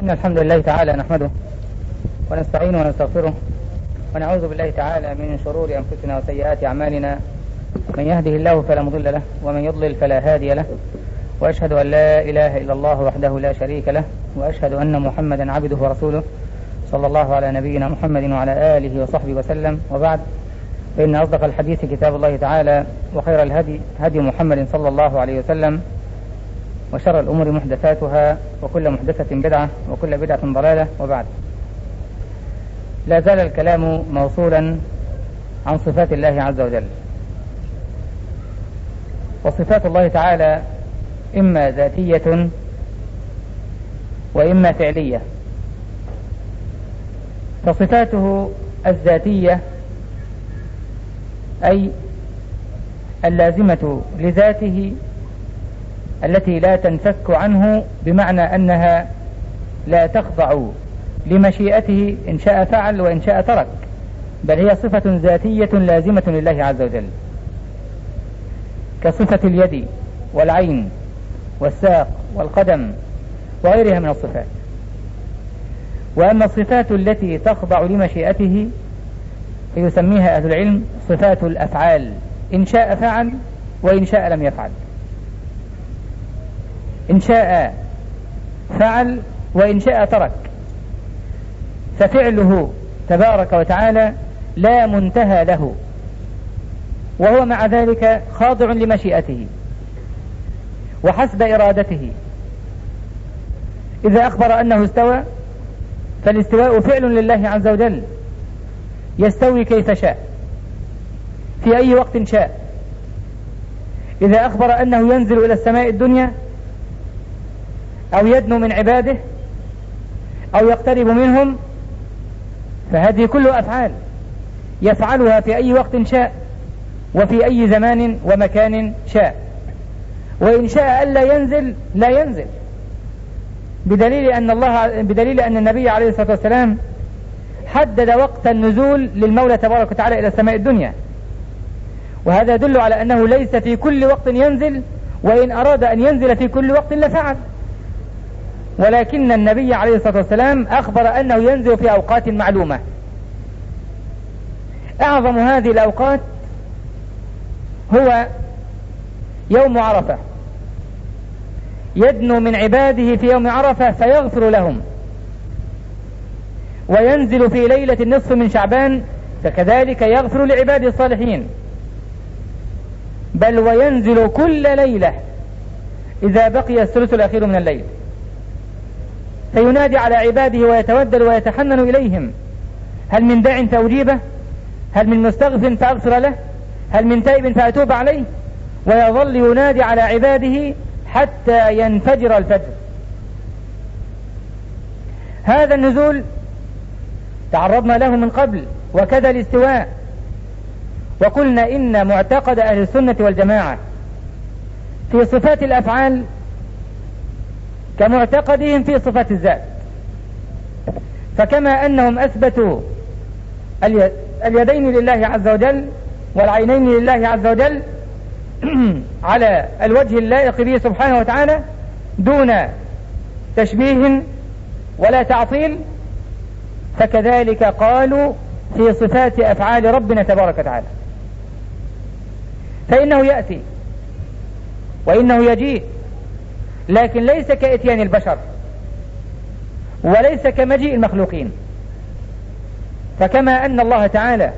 إن الحمد لله تعالى نحمده ونستعينه ونستغفره ونعوذ بالله تعالى من شرور أنفسنا وسيئات أعمالنا. من يهده الله فلا مضل له ومن يضلل فلا هادي له، وأشهد أن لا إله إلا الله وحده لا شريك له، وأشهد أن محمدا عبده ورسوله صلى الله على نبينا محمد وعلى آله وصحبه وسلم. وبعد، فإن أصدق الحديث كتاب الله تعالى، وخير الهدي هدي محمد صلى الله عليه وسلم، وشر الأمور محدثاتها، وكل محدثة بدعة، وكل بدعة ضلالة. وبعد، لا زال الكلام موصولا عن صفات الله عز وجل. وصفات الله تعالى إما ذاتية وإما فعلية. فصفاته الذاتية أي اللازمة لذاته التي لا تنفك عنه، بمعنى أنها لا تخضع لمشيئته إن شاء فعل وإن شاء ترك، بل هي صفة ذاتية لازمة لله عز وجل، كصفة اليد والعين والساق والقدم وغيرها من الصفات. وأما الصفات التي تخضع لمشيئته فيسميها أهل العلم صفات الأفعال، إن شاء فعل وإن شاء لم يفعل. إن شاء فعل وإن شاء ترك، ففعله تبارك وتعالى لا منتهى له، وهو مع ذلك خاضع لمشيئته وحسب إرادته. إذا أخبر أنه استوى فالاستواء فعل لله عز وجل، يستوي كيف شاء في أي وقت شاء. إذا أخبر أنه ينزل إلى السماء الدنيا أو يدنو من عباده أو يقترب منهم، فهذه كلها أفعال يفعلها في أي وقت شاء وفي أي زمان ومكان شاء. وإن شاء ألا ينزل لا ينزل، بدليل أن النبي عليه الصلاة والسلام حدد وقت النزول للمولى تبارك وتعالى إلى السماء الدنيا، وهذا يدل على أنه ليس في كل وقت ينزل، وإن أراد أن ينزل في كل وقت لفعل، ولكن النبي عليه الصلاة والسلام أخبر أنه ينزل في أوقات معلومة. أعظم هذه الأوقات هو يوم عرفة، يدنو من عباده في يوم عرفة فيغفر لهم، وينزل في ليلة النصف من شعبان فكذلك يغفر لعباده الصالحين، بل وينزل كل ليلة إذا بقي الثلث الأخير من الليل، فينادي على عباده ويتودد ويتحنن إليهم: هل من داع فأجيبه؟ هل من مستغفر فأغفر له؟ هل من تائب فأتوب عليه؟ ويظل ينادي على عباده حتى ينفجر الفجر. هذا النزول تعرضنا له من قبل، وكذا الاستواء. وقلنا إن معتقد أهل السنة والجماعة في صفات الأفعال كمعتقدهم في صفات الذات، فكما أنهم أثبتوا اليدين لله عز وجل والعينين لله عز وجل على الوجه اللائق به سبحانه وتعالى دون تشبيه ولا تعطيل، فكذلك قالوا في صفات أفعال ربنا تبارك وتعالى، فإنه يأتي وإنه يجيء، لكن ليس كإتيان البشر وليس كمجيء المخلوقين. فكما أن الله تعالى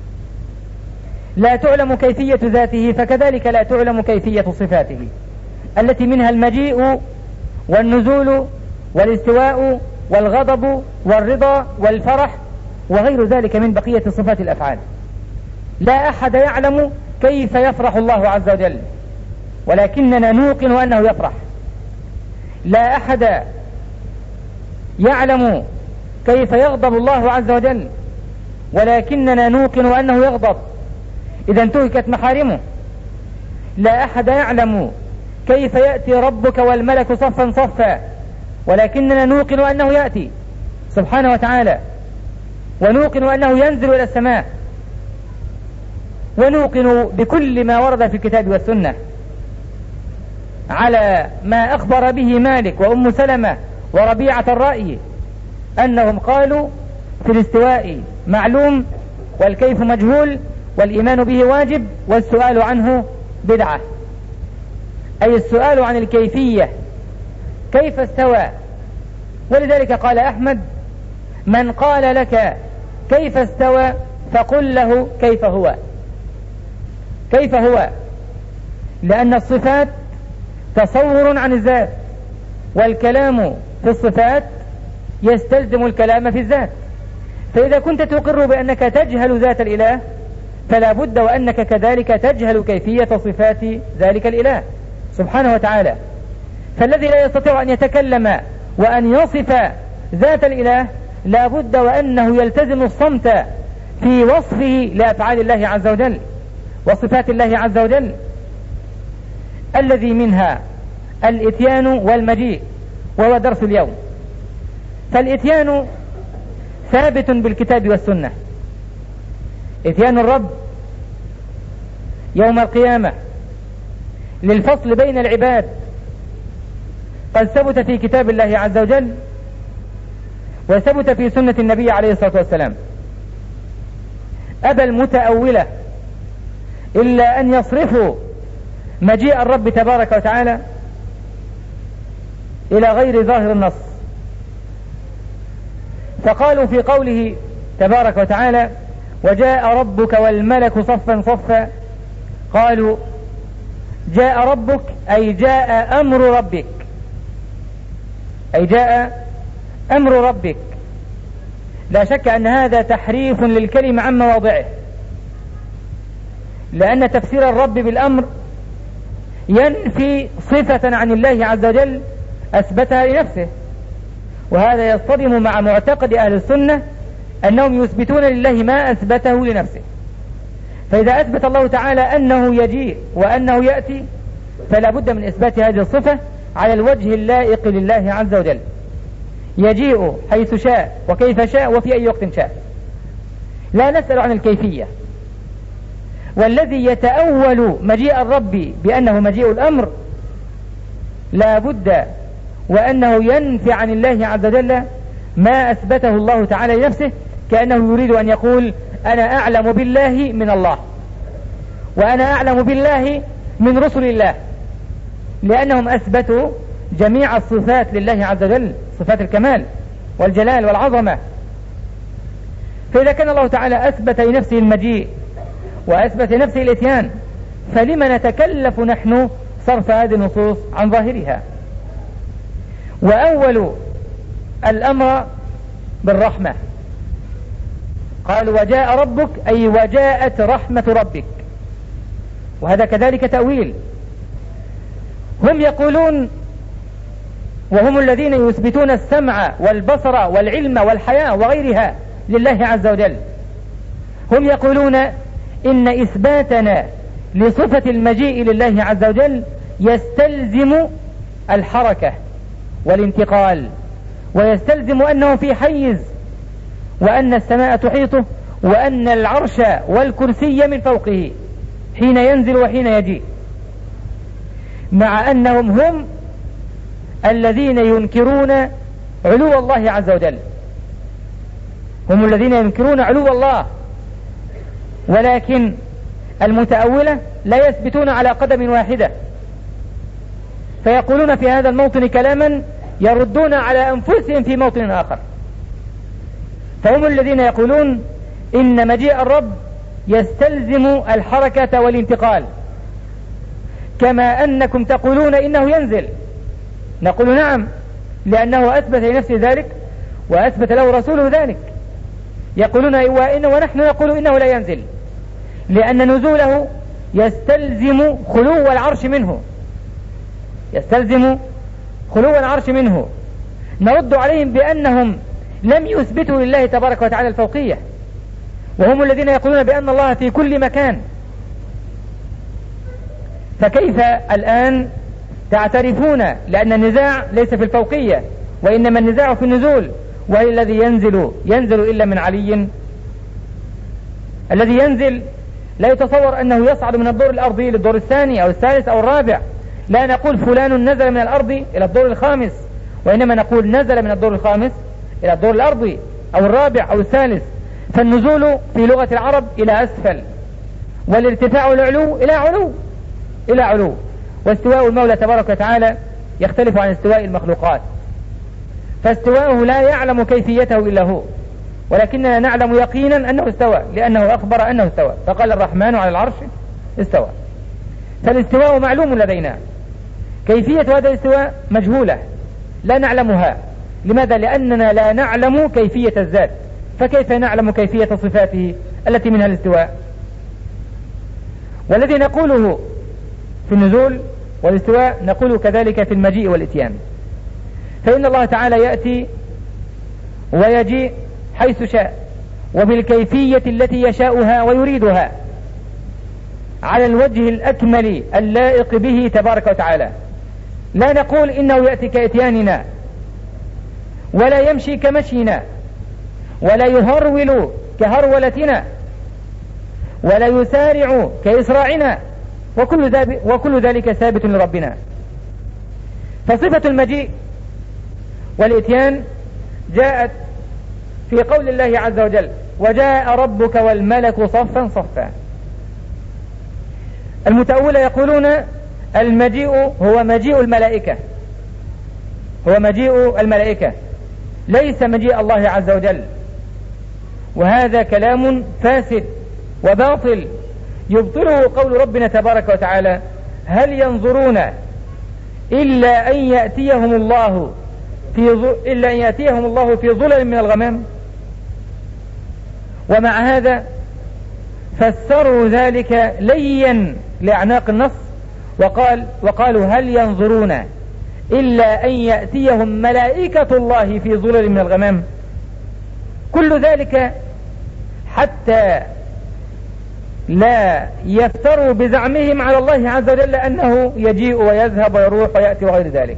لا تعلم كيفية ذاته، فكذلك لا تعلم كيفية صفاته التي منها المجيء والنزول والاستواء والغضب والرضا والفرح وغير ذلك من بقية صفات الأفعال. لا أحد يعلم كيف يفرح الله عز وجل، ولكننا نوقن أنه يفرح. لا أحد يعلم كيف يغضب الله عز وجل، ولكننا نوقن أنه يغضب إذا انتهكت محارمه. لا أحد يعلم كيف يأتي ربك والملك صفا صفا، ولكننا نوقن أنه يأتي سبحانه وتعالى، ونوقن أنه ينزل إلى السماء، ونوقن بكل ما ورد في الكتاب والسنة على ما أخبر به مالك وأم سلمة وربيعة الرأي أنهم قالوا في الاستواء معلوم والكيف مجهول والإيمان به واجب والسؤال عنه بدعة، أي السؤال عن الكيفية كيف استوى. ولذلك قال أحمد: من قال لك كيف استوى فقل له كيف هو. كيف هو؟ لأن الصفات تصور عن الذات، والكلام في الصفات يستلزم الكلام في الذات. فإذا كنت تقر بأنك تجهل ذات الإله فلا بد وأنك كذلك تجهل كيفية صفات ذلك الإله سبحانه وتعالى. فالذي لا يستطيع أن يتكلم وأن يصف ذات الإله لا بد وأنه يلتزم الصمت في وصفه لأفعال الله عز وجل وصفات الله عز وجل، الذي منها الإتيان والمجيء، وهو درس اليوم. فالإتيان ثابت بالكتاب والسنة. إتيان الرب يوم القيامة للفصل بين العباد قد ثبت في كتاب الله عز وجل وثبت في سنة النبي عليه الصلاة والسلام. أبى المتأولة إلا أن يصرفوا مجيء الرب تبارك وتعالى إلى غير ظاهر النص، فقالوا في قوله تبارك وتعالى: وجاء ربك والملك صفا صفا، قالوا جاء ربك أي جاء أمر ربك، أي جاء أمر ربك. لا شك أن هذا تحريف للكلمة عن مواضعه، لأن تفسير الرب بالأمر ينفي صفة عن الله عز وجل أثبتها لنفسه، وهذا يصطدم مع معتقد أهل السنة أنهم يثبتون لله ما أثبته لنفسه. فإذا أثبت الله تعالى أنه يجيء وأنه يأتي فلا بد من إثبات هذه الصفة على الوجه اللائق لله عز وجل. يجيء حيث شاء وكيف شاء وفي أي وقت شاء، لا نسأل عن الكيفية. والذي يتأول مجيء الرب بأنه مجيء الأمر لا بد وأنه ينفي عن الله عز وجل ما أثبته الله تعالى لنفسه، كأنه يريد أن يقول: أنا أعلم بالله من الله، وأنا أعلم بالله من رسل الله، لأنهم أثبتوا جميع الصفات لله عز وجل، صفات الكمال والجلال والعظمة. فإذا كان الله تعالى أثبت لنفسه المجيء وأثبت لنفسه الإتيان، فلما نتكلف نحن صرف هذه النصوص عن ظاهرها؟ وأول الأمر بالرحمة، قالوا وجاء ربك أي وجاءت رحمة ربك، وهذا كذلك تأويل. هم يقولون، وهم الذين يثبتون السمع والبصر والعلم والحياة وغيرها لله عز وجل، هم يقولون إن إثباتنا لصفة المجيء لله عز وجل يستلزم الحركة والانتقال، ويستلزم أنه في حيز، وأن السماء تحيطه، وأن العرش والكرسي من فوقه حين ينزل وحين يجيء، مع أنهم هم الذين ينكرون علو الله عز وجل، هم الذين ينكرون علو الله. ولكن المتأولة لا يثبتون على قدم واحدة، فيقولون في هذا الموطن كلاما يردون على أنفسهم في موطن آخر. فهم الذين يقولون إن مجيء الرب يستلزم الحركة والانتقال، كما أنكم تقولون إنه ينزل. نقول نعم، لأنه أثبت لنفسه ذلك وأثبت له رسوله ذلك. يقولون ونحن نقول إنه لا ينزل، لأن نزوله يستلزم خلو العرش منه، يستلزم خلو العرش منه. نرد عليهم بأنهم لم يثبتوا لله تبارك وتعالى الفوقية، وهم الذين يقولون بأن الله في كل مكان. فكيف الآن تعترفون؟ لأن النزاع ليس في الفوقية، وإنما النزاع في النزول. وهل الذي ينزل إلا من علي؟ الذي ينزل لا يتصور أنه يصعد من الدور الأرضي للدور الثاني أو الثالث أو الرابع. لا نقول فلان نزل من الأرض إلى الدور الخامس، وإنما نقول نزل من الدور الخامس إلى الدور الأرضي أو الرابع أو الثالث. فالنزول في لغة العرب إلى أسفل، والارتفاع والعلو إلى علو. واستواء المولى تبارك وتعالى يختلف عن استواء المخلوقات، فاستواءه لا يعلم كيفيته إلا هو، ولكننا نعلم يقينا أنه استوى، لأنه أخبر أنه استوى، فقال الرحمن على العرش استوى. فالاستواء معلوم لدينا، كيفية هذا الاستواء مجهولة لا نعلمها. لماذا؟ لأننا لا نعلم كيفية الذات، فكيف نعلم كيفية صفاته التي منها الاستواء؟ والذي نقوله في النزول والاستواء نقوله كذلك في المجيء والإتيان. فإن الله تعالى يأتي ويجيء حيث شاء وبالكيفية التي يشاؤها ويريدها على الوجه الأكمل اللائق به تبارك وتعالى. لا نقول إنه يأتي كإتياننا، ولا يمشي كمشينا، ولا يهرول كهرولتنا، ولا يسارع كإسراعنا، وكل ذلك ثابت لربنا. فصفة المجيء والإتيان جاءت في قول الله عز وجل: وجاء ربك والملك صفا صفا. المتأولة يقولون المجيء هو مجيء الملائكة، هو مجيء الملائكة، ليس مجيء الله عز وجل. وهذا كلام فاسد وباطل يبطله قول ربنا تبارك وتعالى: هل ينظرون إلا أن يأتيهم الله في ظلل من الغمام. ومع هذا فسروا ذلك ليا لأعناق النص وقالوا هل ينظرون إلا أن يأتيهم ملائكة الله في ظلل من الغمام. كل ذلك حتى لا يفتروا بزعمهم على الله عز وجل أنه يجيء ويذهب ويروح ويأتي وغير ذلك.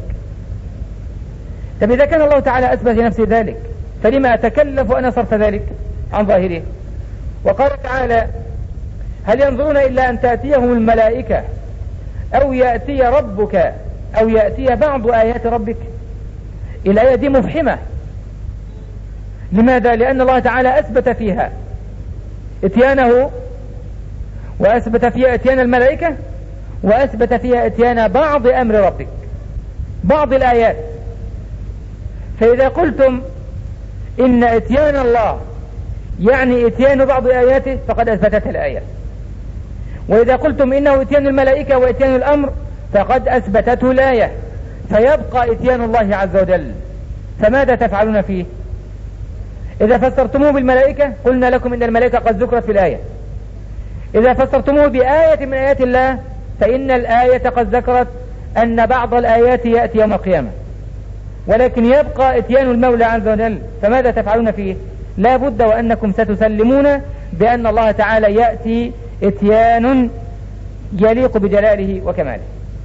طب إذا كان الله تعالى أثبت لنفسه ذلك، فلما أتكلف أن صرف ذلك عن ظاهره؟ وقال تعالى: هل ينظرون إلا أن تأتيهم الملائكة أو يأتي ربك أو يأتي بعض آيات ربك. الآية دي مفحمة. لماذا؟ لأن الله تعالى أثبت فيها إتيانه، وأثبت فيها إتيان الملائكة، وأثبت فيها إتيان بعض أمر ربك، بعض الآيات. فإذا قلتم إن إتيان الله يعني إتيان بعض آياته فقد أثبتت الآية، وإذا قلتم إنه إتيان الملائكة وإتيان الأمر فقد أثبتته الآية، فيبقى إتيان الله عز وجل. فماذا تفعلون فيه؟ إذا فسرتموه بالملائكة قلنا لكم إن الملائكة قد ذكرت في الآية. إذا فسرتموه بآية من آيات الله فإن الآية قد ذكرت أن بعض الآيات يأتي يوم القيامة، ولكن يبقى إتيان المولى عز وجل. فماذا تفعلون فيه؟ لا بد وأنكم ستسلمون بأن الله تعالى يأتي إتيان يليق بجلاله وكماله.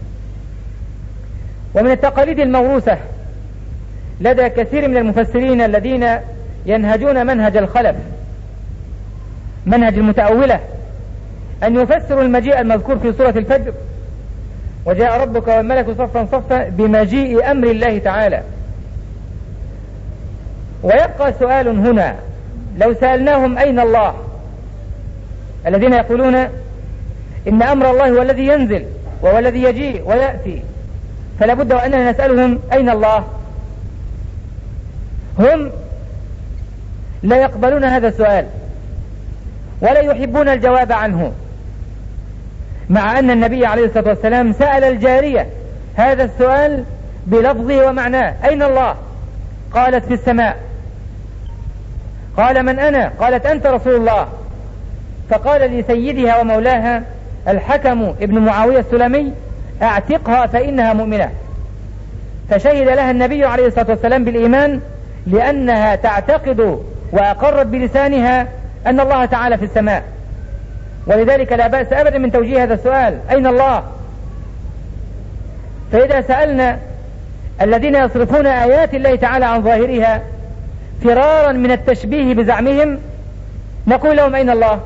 ومن التقاليد الموروثة لدى كثير من المفسرين الذين ينهجون منهج الخلف، منهج المتأولة، أن يفسروا المجيء المذكور في سورة الفجر: وجاء ربك والملك صفا صفا، بمجيء أمر الله تعالى. ويبقى سؤال هنا: لو سألناهم أين الله، الذين يقولون إن أمر الله هو الذي ينزل وهو الذي يجيء ويأتي، فلا بد وأننا نسألهم أين الله. هم لا يقبلون هذا السؤال ولا يحبون الجواب عنه، مع أن النبي عليه الصلاة والسلام سأل الجارية هذا السؤال بلفظه ومعناه: أين الله؟ قالت: في السماء. قال: من أنا؟ قالت: أنت رسول الله. فقال لسيدها ومولاها الحكم ابن معاوية السلمي: اعتقها فإنها مؤمنة. فشهد لها النبي عليه الصلاة والسلام بالإيمان لأنها تعتقد وأقرت بلسانها أن الله تعالى في السماء. ولذلك لا بأس أبدا من توجيه هذا السؤال: أين الله؟ فإذا سألنا الذين يصرفون آيات الله تعالى عن ظاهرها فرارا من التشبيه بزعمهم نقول لهم: أين الله؟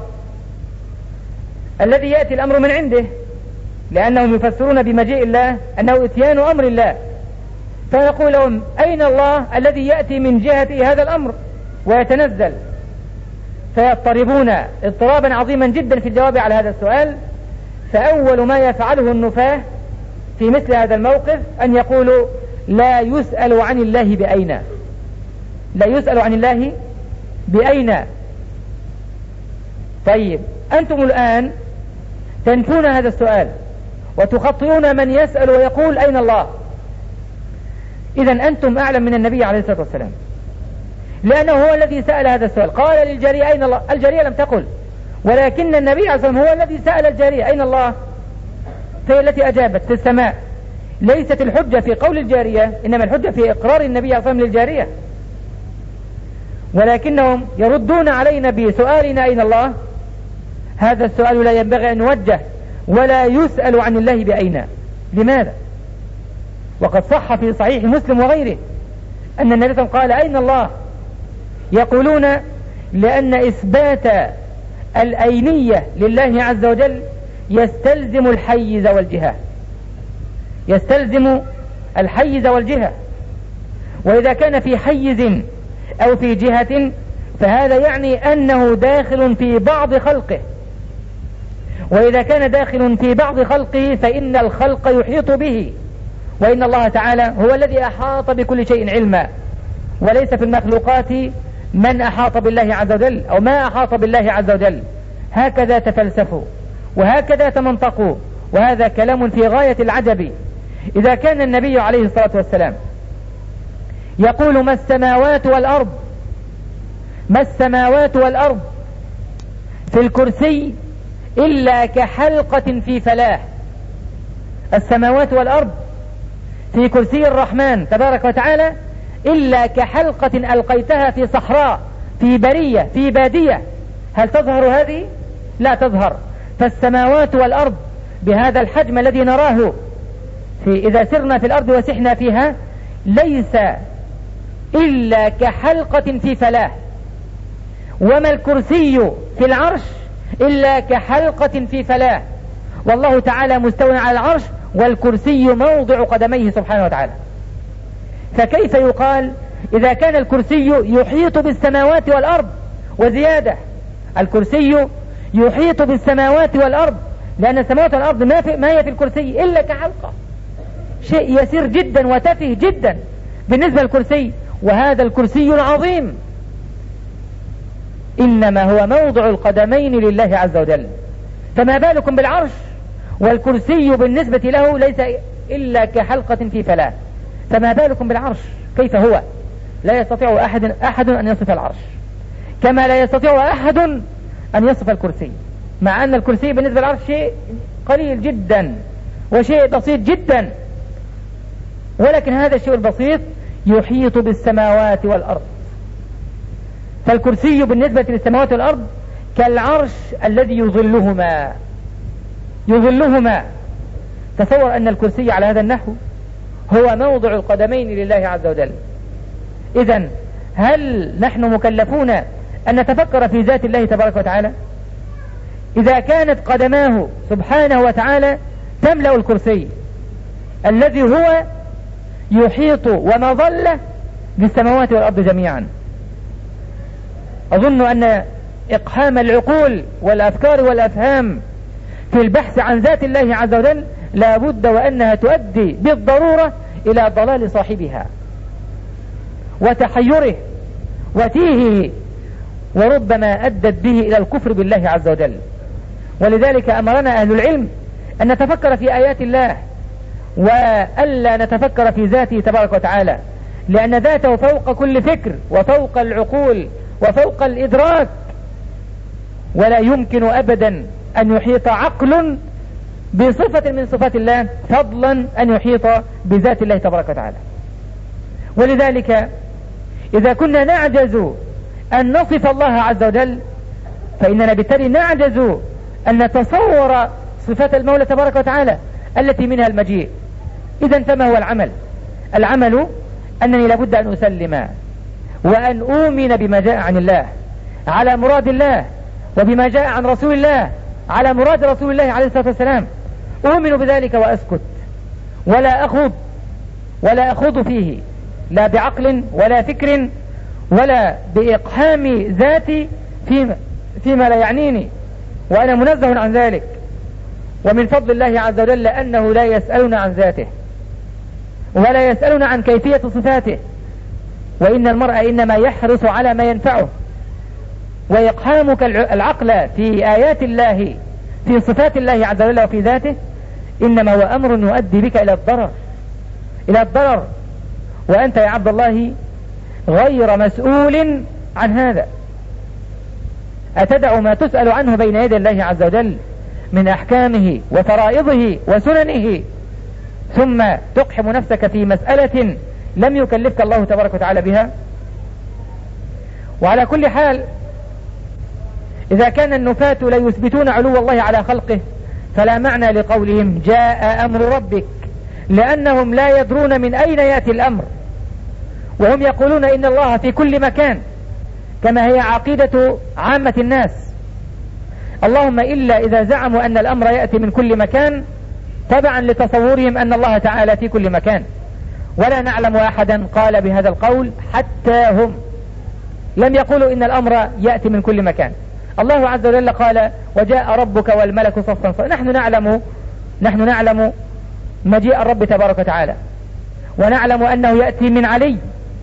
الذي يأتي الأمر من عنده، لأنهم يفسرون بمجيء الله أنه إتيان أمر الله، فنقول لهم أين الله الذي يأتي من جهة هذا الأمر ويتنزل؟ فيضطربون اضطرابا عظيما جدا في الجواب على هذا السؤال. فأول ما يفعله النفاة في مثل هذا الموقف أن يقولوا لا يسأل عن الله بأين، لا يسأل عن الله بأين. طيب أنتم الآن تنفون هذا السؤال وتخطئون من يسأل ويقول أين الله. إذن أنتم أعلم من النبي عليه الصلاة والسلام، لأنه هو الذي سأل هذا السؤال. قال للجارية أين الله؟ الجارية لم تقل، ولكن النبي عليه الصلاة والسلام هو الذي سأل الجارية أين الله، فهي التي أجابت في السماء. ليست الحجة في قول الجارية، إنما الحجة في إقرار النبي عليه الصلاة والسلام للجارية. ولكنهم يردون علينا بسؤالنا أين الله. هذا السؤال لا ينبغي أن يوجه، ولا يسأل عن الله بأين. لماذا؟ وقد صح في صحيح مسلم وغيره أن النبي صلى الله عليه وسلم قال أين الله؟ يقولون لأن إثبات الأينية لله عز وجل يستلزم الحيز والجهة، يستلزم الحيز والجهة. وإذا كان في حيز أو في جهة فهذا يعني أنه داخل في بعض خلقه، وإذا كان داخل في بعض خلقه فإن الخلق يحيط به، وإن الله تعالى هو الذي أحاط بكل شيء علما، وليس في المخلوقات من أحاط بالله عز وجل أو ما أحاط بالله عز وجل. هكذا تفلسفوا وهكذا تمنطقوا، وهذا كلام في غاية العجب. إذا كان النبي عليه الصلاة والسلام يقول ما السماوات والأرض، ما السماوات والأرض في الكرسي إلا كحلقة في فلاة، السماوات والأرض في كرسي الرحمن تبارك وتعالى إلا كحلقة ألقيتها في صحراء، في برية، في بادية. هل تظهر هذه؟ لا تظهر. فالسماوات والأرض بهذا الحجم الذي نراه إذا سرنا في الأرض وسحنا فيها ليس إلا كحلقة في فلاة. وما الكرسي في العرش إلا كحلقة في فلاة، والله تعالى مستوى على العرش والكرسي موضع قدميه سبحانه وتعالى. فكيف يقال إذا كان الكرسي يحيط بالسماوات والأرض وزيادة؟ الكرسي يحيط بالسماوات والأرض، لأن السماوات والأرض ما هي في الكرسي إلا كحلقة، شيء يسير جدا وتافه جدا بالنسبة للكرسي، وهذا الكرسي العظيم إنما هو موضع القدمين لله عز وجل. فما بالكم بالعرش والكرسي بالنسبة له ليس إلا كحلقة في فلاة، فما بالكم بالعرش كيف هو؟ لا يستطيع أحد أن يصف العرش، كما لا يستطيع أحد أن يصف الكرسي، مع أن الكرسي بالنسبة للعرش شيء قليل جدا وشيء بسيط جدا، ولكن هذا الشيء البسيط يحيط بالسماوات والأرض. فالكرسي بالنسبة للسماوات والأرض كالعرش الذي يظلهما. تصور أن الكرسي على هذا النحو هو موضع القدمين لله عز وجل. إذن هل نحن مكلفون أن نتفكر في ذات الله تبارك وتعالى؟ إذا كانت قدماه سبحانه وتعالى تملأ الكرسي الذي هو يحيط ومظل بالسماوات والأرض جميعا، أظن أن إقحام العقول والأفكار والأفهام في البحث عن ذات الله عز وجل لا بد وأنها تؤدي بالضرورة إلى ضلال صاحبها وتحيره وتيهه، وربما أدت به إلى الكفر بالله عز وجل. ولذلك أمرنا أهل العلم أن نتفكر في آيات الله وألا نتفكر في ذاته تبارك وتعالى، لأن ذاته فوق كل فكر وفوق العقول وفوق الإدراك، ولا يمكن أبدا أن يحيط عقل بصفة من صفات الله فضلا أن يحيط بذات الله تبارك وتعالى. ولذلك إذا كنا نعجز أن نصف الله عز وجل فإننا بالتالي نعجز أن نتصور صفات المولى تبارك وتعالى التي منها المجيء. إذن فما هو العمل؟ العمل أنني لابد أن أسلم وأن أؤمن بما جاء عن الله على مراد الله، وبما جاء عن رسول الله على مراد رسول الله عليه الصلاة والسلام. أؤمن بذلك وأسكت ولا أخوض ولا أخوض فيه لا بعقل ولا فكر ولا بإقحام ذاتي فيما لا يعنيني، وأنا منزه عن ذلك. ومن فضل الله عز وجل أنه لا يسألنا عن ذاته ولا يسألنا عن كيفية صفاته، وإن المرء إنما يحرص على ما ينفعه. وإقحامك العقل في آيات الله في صفات الله عز وجل وفي ذاته إنما هو أمر يؤدي بك إلى الضرر، وأنت يا عبد الله غير مسؤول عن هذا. أتدع ما تسأل عنه بين يدي الله عز وجل من أحكامه وفرائضه وسننه ثم تقحم نفسك في مسألة لم يكلفك الله تبارك وتعالى بها؟ وعلى كل حال إذا كان النفاة لا يثبتون علو الله على خلقه فلا معنى لقولهم جاء أمر ربك، لأنهم لا يدرون من أين يأتي الأمر، وهم يقولون إن الله في كل مكان كما هي عقيدة عامة الناس، اللهم إلا إذا زعموا أن الأمر يأتي من كل مكان تبعا لتصورهم أن الله تعالى في كل مكان. ولا نعلم أحدا قال بهذا القول، حتى هم لم يقولوا إن الأمر يأتي من كل مكان. الله عز وجل قال وجاء ربك والملك صفا صفا. نحن نعلم مجيء الرب تبارك وتعالى، ونعلم أنه يأتي من علي،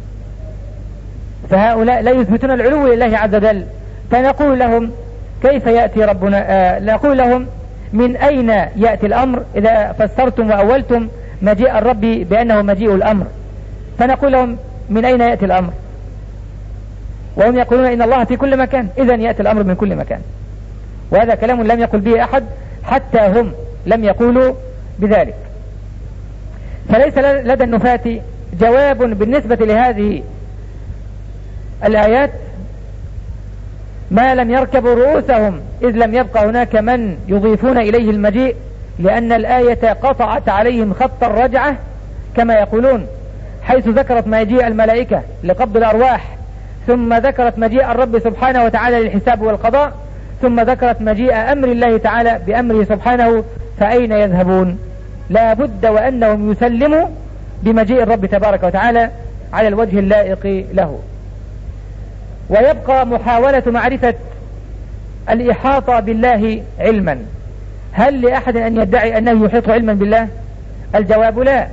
فهؤلاء لا يثبتون العلو لله عز وجل، فنقول لهم كيف يأتي ربنا؟ نقول لهم من أين يأتي الأمر إذا فسرتم وأولتم مجيء الرب بأنه مجيء الأمر، فنقول لهم من أين يأتي الأمر؟ وهم يقولون إن الله في كل مكان، إذن يأتي الأمر من كل مكان. وهذا كلام لم يقل به أحد، حتى هم لم يقولوا بذلك. فليس لدى النفاة جواب بالنسبة لهذه الآيات ما لم يركبوا رؤوسهم، إذ لم يبقى هناك من يضيفون إليه المجيء، لأن الآية قطعت عليهم خط الرجعة كما يقولون، حيث ذكرت مجيء الملائكة لقبض الأرواح، ثم ذكرت مجيء الرب سبحانه وتعالى للحساب والقضاء، ثم ذكرت مجيء أمر الله تعالى بأمره سبحانه، فأين يذهبون؟ لا بد وأنهم يسلموا بمجيء الرب تبارك وتعالى على الوجه اللائق له. ويبقى محاولة معرفة الإحاطة بالله علما. هل لأحد أن يدعي أنه يحيط علما بالله؟ الجواب لا،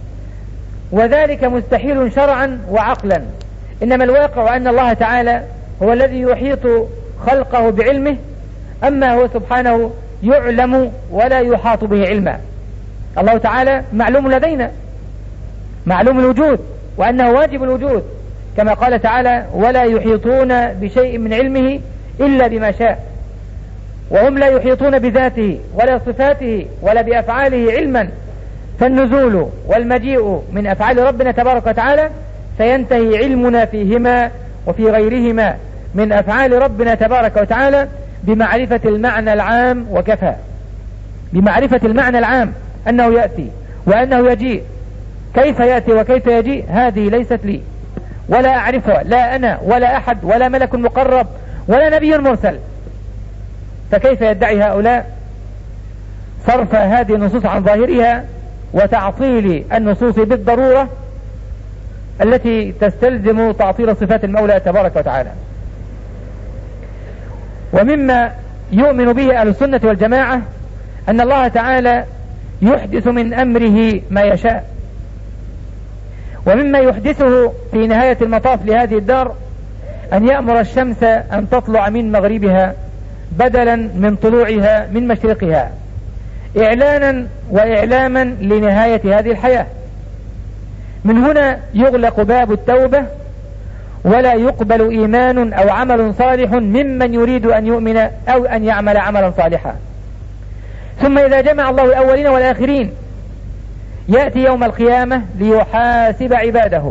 وذلك مستحيل شرعا وعقلا، إنما الواقع أن الله تعالى هو الذي يحيط خلقه بعلمه، أما هو سبحانه يعلم ولا يحاط به علما. الله تعالى معلوم لدينا، معلوم الوجود، وأنه واجب الوجود، كما قال تعالى ولا يحيطون بشيء من علمه إلا بما شاء. وهم لا يحيطون بذاته ولا صفاته ولا بأفعاله علما، فالنزول والمجيء من أفعال ربنا تبارك وتعالى، فينتهي علمنا فيهما وفي غيرهما من أفعال ربنا تبارك وتعالى بمعرفة المعنى العام وكفى. بمعرفة المعنى العام أنه يأتي وأنه يجيء. كيف يأتي وكيف يجيء هذه ليست لي ولا أعرفها، لا أنا ولا أحد ولا ملك مقرب ولا نبي مرسل. فكيف يدعي هؤلاء صرف هذه النصوص عن ظاهرها وتعطيل النصوص بالضرورة التي تستلزم تعطيل صفات المولى تبارك وتعالى؟ ومما يؤمن به أهل السنة والجماعة أن الله تعالى يحدث من أمره ما يشاء، ومما يحدثه في نهاية المطاف لهذه الدار أن يأمر الشمس أن تطلع من مغربها بدلا من طلوعها من مشرقها، إعلانا وإعلاما لنهاية هذه الحياة. من هنا يغلق باب التوبة ولا يقبل إيمان أو عمل صالح ممن يريد أن يؤمن أو أن يعمل عملا صالحا. ثم إذا جمع الله الأولين والآخرين يأتي يوم القيامة ليحاسب عباده،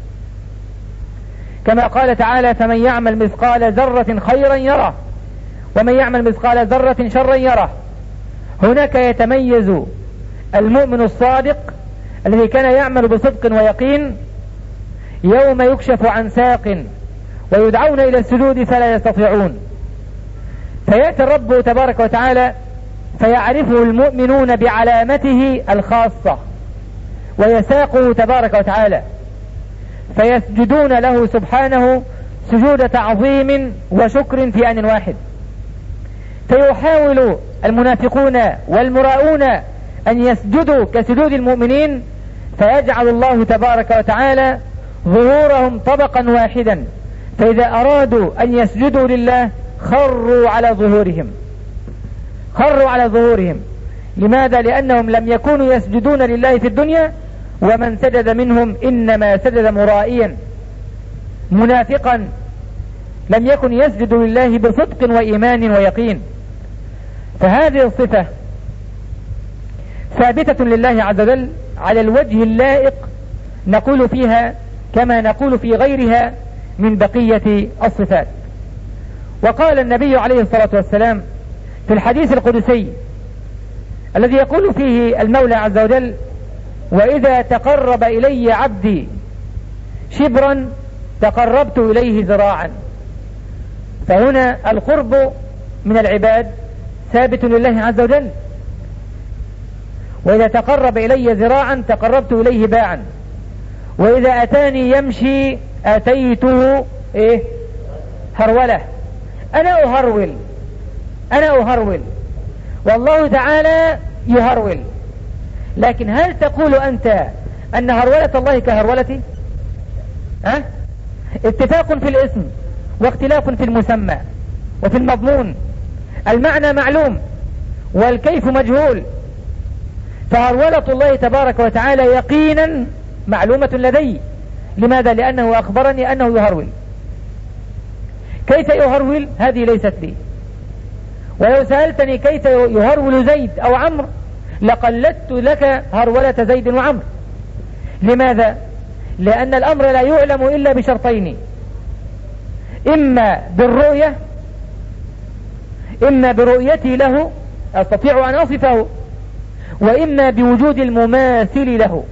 كما قال تعالى فمن يعمل مثقال ذرة خيرا يره ومن يعمل مثقال ذرة شرا يره. هناك يتميز المؤمن الصادق الذي كان يعمل بصدق ويقين يوم يكشف عن ساق ويدعون إلى السجود فلا يستطيعون، فيأتي الرب تبارك وتعالى فيعرفه المؤمنون بعلامته الخاصة ويساقه تبارك وتعالى، فيسجدون له سبحانه سجود تعظيم وشكر في آن واحد. فيحاول المنافقون والمراؤون أن يسجدوا كسجود المؤمنين، فيجعل الله تبارك وتعالى ظهورهم طبقا واحدا، فإذا أرادوا أن يسجدوا لله خروا على ظهورهم. لماذا؟ لأنهم لم يكونوا يسجدون لله في الدنيا، ومن سجد منهم إنما سجد مرائيا منافقا، لم يكن يسجد لله بصدق وإيمان ويقين. فهذه الصفة ثابتة لله عز وجل على الوجه اللائق، نقول فيها كما نقول في غيرها من بقية الصفات. وقال النبي عليه الصلاة والسلام في الحديث القدسي الذي يقول فيه المولى عز وجل: وإذا تقرب إلي عبدي شبرا تقربت إليه ذراعا. فهنا القرب من العباد ثابت لله عز وجل، وإذا تقرب إلي ذراعا تقربت إليه باعا، وإذا أتاني يمشي أتيته هرولة. أنا أهرول والله تعالى يهرول. لكن هل تقول أنت أن هرولة الله كهرولتي؟ اتفاق في الاسم واختلاف في المسمى وفي المضمون، المعنى معلوم والكيف مجهول. فهرولة الله تبارك وتعالى يقينا معلومة لدي. لماذا؟ لأنه أخبرني أنه يهرول. كيف يهرول؟ هذه ليست لي. ولو سألتني كيف يهرول زيد أو عمرو لقلدت لك هرولة زيد وعمرو. لماذا؟ لأن الأمر لا يعلم إلا بشرطين: إما برؤيتي له أستطيع أن أصفه، وإما بوجود المماثل له.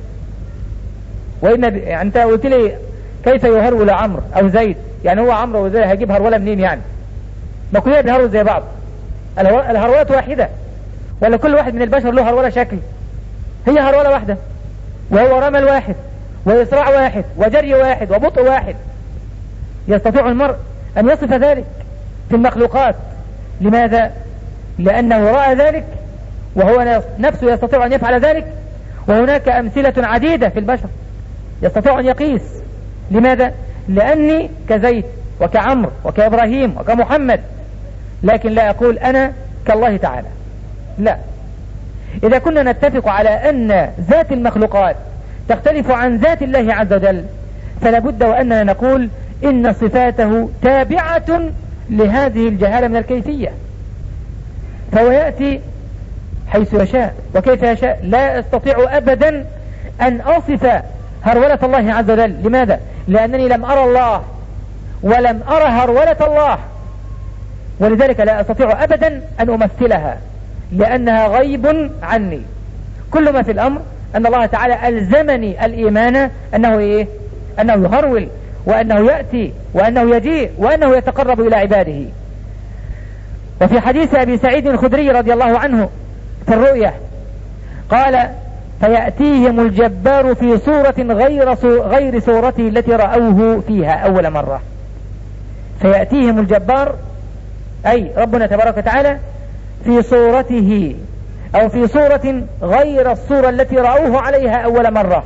أنت قلت لي كيف يهرول عمرو أو زيد، يعني هو عمرو وزيد هيجيب هرولة منين يعني؟ ما كلنا بنهرول زي بعض، الهرولات واحدة، ولا كل واحد من البشر له هرولة شكل؟ هي هرولة واحدة، وهو رمل واحد وإسراع واحد وجري واحد وبطء واحد. يستطيع المرء أن يصف ذلك في المخلوقات. لماذا؟ لأنه رأى ذلك وهو نفسه يستطيع أن يفعل ذلك، وهناك أمثلة عديدة في البشر يستطيع أن يقيس. لماذا؟ لأني كزيد وكعمر وكإبراهيم وكمحمد، لكن لا أقول أنا كالله تعالى. لا. إذا كنا نتفق على أن ذات المخلوقات تختلف عن ذات الله عز وجل، فلا بد وأننا نقول إن صفاته تابعة لهذه الجهالة من الكيفية. فهو يأتي حيث يشاء وكيف يشاء. لا أستطيع أبدا أن أصف هرولة الله عز وجل. لماذا؟ لأنني لم أرى الله ولم أرى هرولة الله، ولذلك لا أستطيع أبدا أن أمثلها، لأنها غيب عني. كل ما في الأمر أن الله تعالى ألزمني الإيمان أنه يهرول، وأنه يأتي، وأنه يجيء، وأنه يتقرب إلى عباده. وفي حديث أبي سعيد الخدري رضي الله عنه في الرؤية قال: فيأتيهم الجبار في صورة غير صورته التي رأوه فيها أول مرة. فيأتيهم الجبار أي ربنا تبارك وتعالى في صورته أو في صورة غير الصورة التي رأوه عليها أول مرة،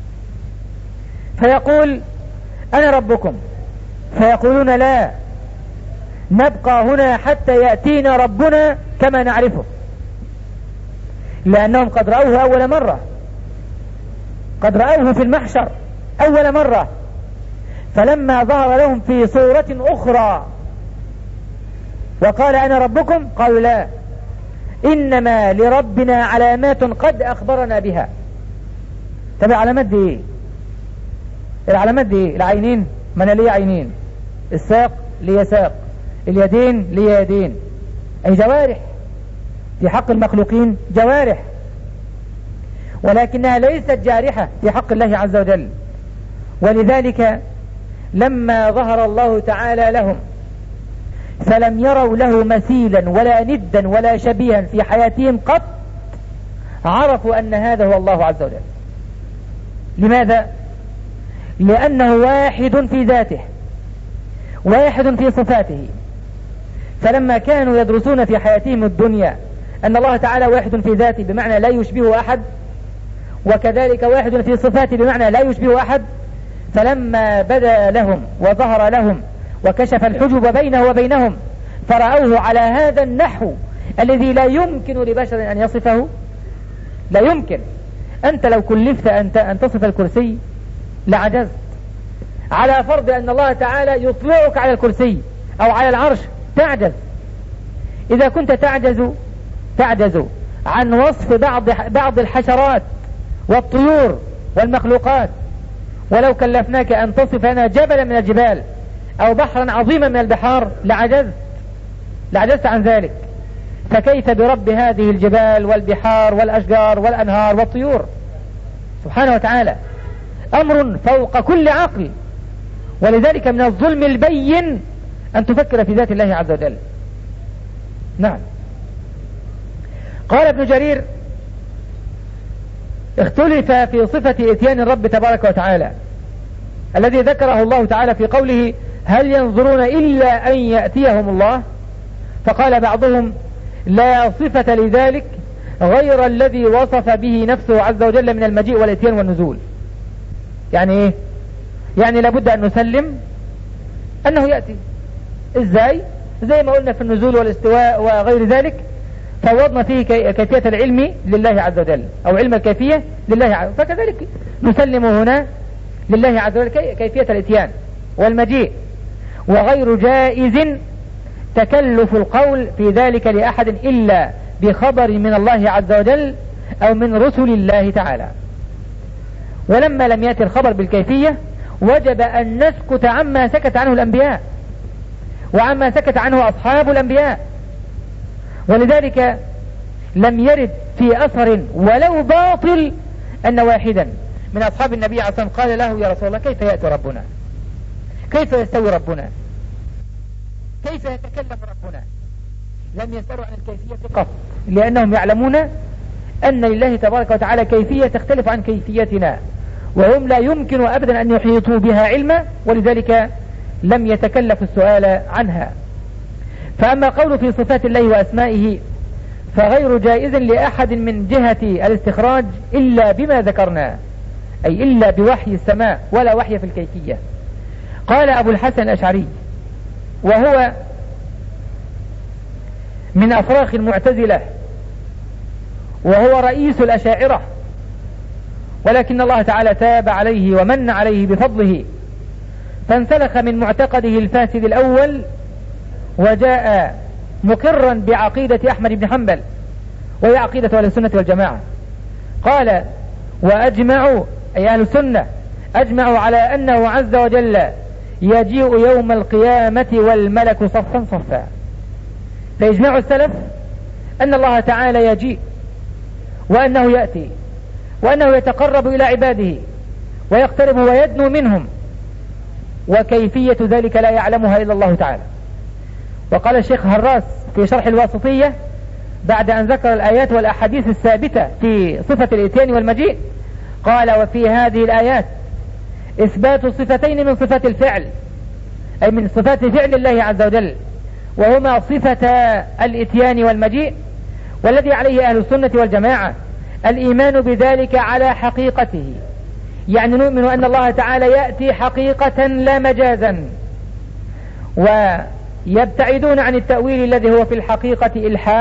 فيقول: أنا ربكم. فيقولون: لا، نبقى هنا حتى يأتينا ربنا كما نعرفه، لأنهم قد رأوه أول مرة، قد رأوه في المحشر أول مرة. فلما ظهر لهم في صورة أخرى وقال: أنا ربكم، قالوا: لا، إنما لربنا علامات قد أخبرنا بها. طب العلامات دي إيه؟ العلامات دي إيه؟ العينين، من لي عينين، الساق لي ساق، اليدين لي يدين، أي جوارح. في حق المخلوقين جوارح، ولكنها ليست جارحة في حق الله عز وجل. ولذلك لما ظهر الله تعالى لهم فلم يروا له مثيلا ولا ندا ولا شبيها في حياتهم قط، عرفوا أن هذا هو الله عز وجل. لماذا؟ لأنه واحد في ذاته، واحد في صفاته. فلما كانوا يدرسون في حياتهم الدنيا أن الله تعالى واحد في ذاته بمعنى لا يشبه أحد، وكذلك واحد في صفاته بمعنى لا يشبه أحد، فلما بدا لهم وظهر لهم وكشف الحجب بينه وبينهم فرأوه على هذا النحو الذي لا يمكن لبشر أن يصفه، لا يمكن. أنت لو كلفت أن تصف الكرسي لعجزت، على فرض أن الله تعالى يطلعك على الكرسي أو على العرش تعجز. إذا كنت تعجز عن وصف بعض الحشرات والطيور والمخلوقات، ولو كلفناك أن تصف لنا جبلا من الجبال أو بحرا عظيما من البحار لعجزت عن ذلك، فكيف برب هذه الجبال والبحار والأشجار والأنهار والطيور سبحانه وتعالى؟ أمر فوق كل عقل. ولذلك من الظلم البين أن تفكر في ذات الله عز وجل. نعم. قال ابن جرير: اختلف في صفة اتيان الرب تبارك وتعالى الذي ذكره الله تعالى في قوله: هل ينظرون إلا أن يأتيهم الله؟ فقال بعضهم: لا صفة لذلك غير الذي وصف به نفسه عز وجل من المجيء والاتيان والنزول. يعني ايه؟ يعني لابد أن نسلم أنه يأتي. إزاي؟ زي ما قلنا في النزول والاستواء وغير ذلك، فوضنا فيه كيفية العلم لله عز وجل أو علم الكيفية لله عز وجل، فكذلك نسلم هنا لله عز وجل كيفية الاتيان والمجيء. وغير جائز تكلف القول في ذلك لأحد إلا بخبر من الله عز وجل أو من رسل الله تعالى. ولما لم يأتي الخبر بالكيفية وجب أن نسكت عما سكت عنه الأنبياء وعما سكت عنه أصحاب الأنبياء. ولذلك لم يرد في أثر ولو باطل أن واحدا من أصحاب النبي عليه الصلاة والسلام قال له: يا رسول الله، كيف يأتي ربنا؟ كيف يستوي ربنا؟ كيف يتكلم ربنا؟ لم يسألوا عن الكيفية قط، لأنهم يعلمون أن لله تبارك وتعالى كيفية تختلف عن كيفيتنا، وهم لا يمكن أبدا أن يحيطوا بها علما، ولذلك لم يتكلفوا السؤال عنها. فأما قول في صفات الله وأسمائه فغير جائز لأحد من جهة الاستخراج إلا بما ذكرنا، أي إلا بوحي السماء ولا وحي في الكيفية. قال أبو الحسن الأشعري، وهو من أفراخ المعتزلة وهو رئيس الأشاعرة، ولكن الله تعالى تاب عليه ومن عليه بفضله فانسلخ من معتقده الفاسد الأول وجاء مقرا بعقيدة أحمد بن حنبل وهي عقيدة أهل السنة والجماعة. قال: وأجمعوا، أي أهل السنة، أجمعوا على أنه عز وجل يجيء يوم القيامة والملك صفا صفا. فإجماع السلف أن الله تعالى يجيء وأنه يأتي وأنه يتقرب إلى عباده ويقترب ويدنو منهم، وكيفية ذلك لا يعلمها إلا الله تعالى. وقال الشيخ هراس في شرح الواسطية بعد أن ذكر الآيات والأحاديث الثابتة في صفة الإتيان والمجيء، قال: وفي هذه الآيات إثبات صفتين من صفات الفعل، أي من صفات فعل الله عز وجل، وهما صفة الإتيان والمجيء، والذي عليه أهل السنة والجماعة الإيمان بذلك على حقيقته، يعني نؤمن أن الله تعالى يأتي حقيقة لا مجازا، ويبتعدون عن التأويل الذي هو في الحقيقة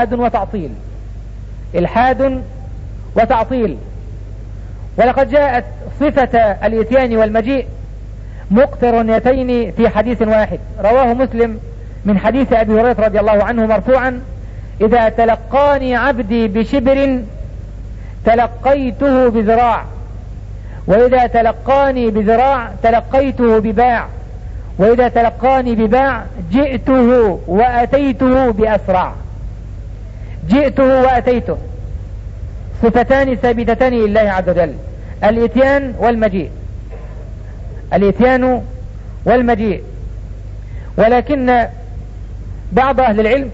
إلحاد وتعطيل. ولقد جاءت صفة الإتيان والمجيء مقترنتين في حديث واحد رواه مسلم من حديث أبي هريرة رضي الله عنه مرفوعا: إذا تلقاني عبدي بشبر تلقيته بذراع، وإذا تلقاني بذراع تلقيته بباع، وإذا تلقاني بباع جئته وأتيته بأسرع. جئته وأتيته صفتان ثابتتان لله عز وجل، الإتيان والمجيء، الإتيان والمجيء. ولكن بعض أهل العلم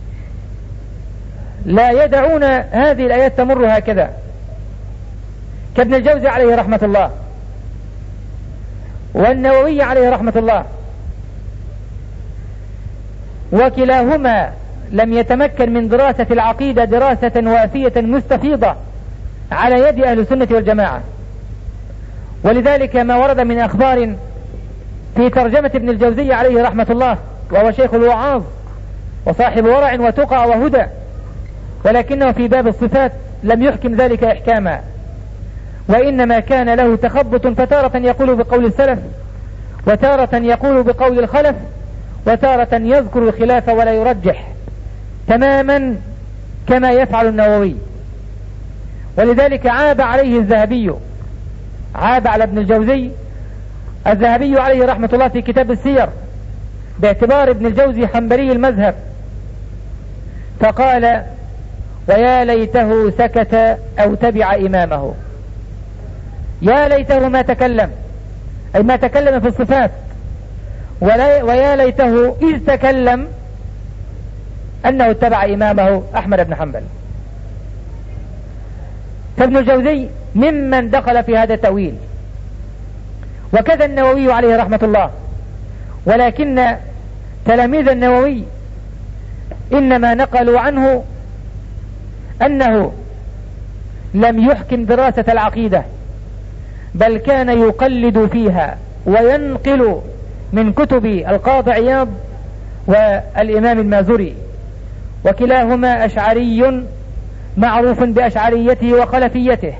لا يدعون هذه الآيات تمر هكذا، كابن الجوزي عليه رحمة الله والنووي عليه رحمة الله، وكلاهما لم يتمكن من دراسة العقيدة دراسة وافية مستفيضة على يد أهل السنة والجماعة. ولذلك ما ورد من أخبار في ترجمة ابن الجوزي عليه رحمة الله، وهو شيخ الوعاظ وصاحب ورع وتقى وهدى، ولكنه في باب الصفات لم يحكم ذلك إحكاما، وإنما كان له تخبط، فتارة يقول بقول السلف، وتارة يقول بقول الخلف، وتارة يذكر الخلاف ولا يرجح، تماما كما يفعل النووي. ولذلك عاب عليه الذهبي، عاب على ابن الجوزي الذهبي عليه رحمة الله في كتاب السير باعتبار ابن الجوزي حنبلي المذهب، فقال: ويا ليته سكت أو تبع إمامه. يا ليته ما تكلم، أي ما تكلم في الصفات، ويا ليته إذ تكلم أنه اتبع إمامه أحمد بن حنبل. فابن الجوزي ممن دخل في هذا التأويل، وكذا النووي عليه رحمة الله. ولكن تلاميذ النووي إنما نقلوا عنه أنه لم يحكم دراسة العقيدة، بل كان يقلد فيها وينقل من كتب القاضي عياض والإمام المازري، وكلاهما أشعري معروف بأشعريته وخلفيته.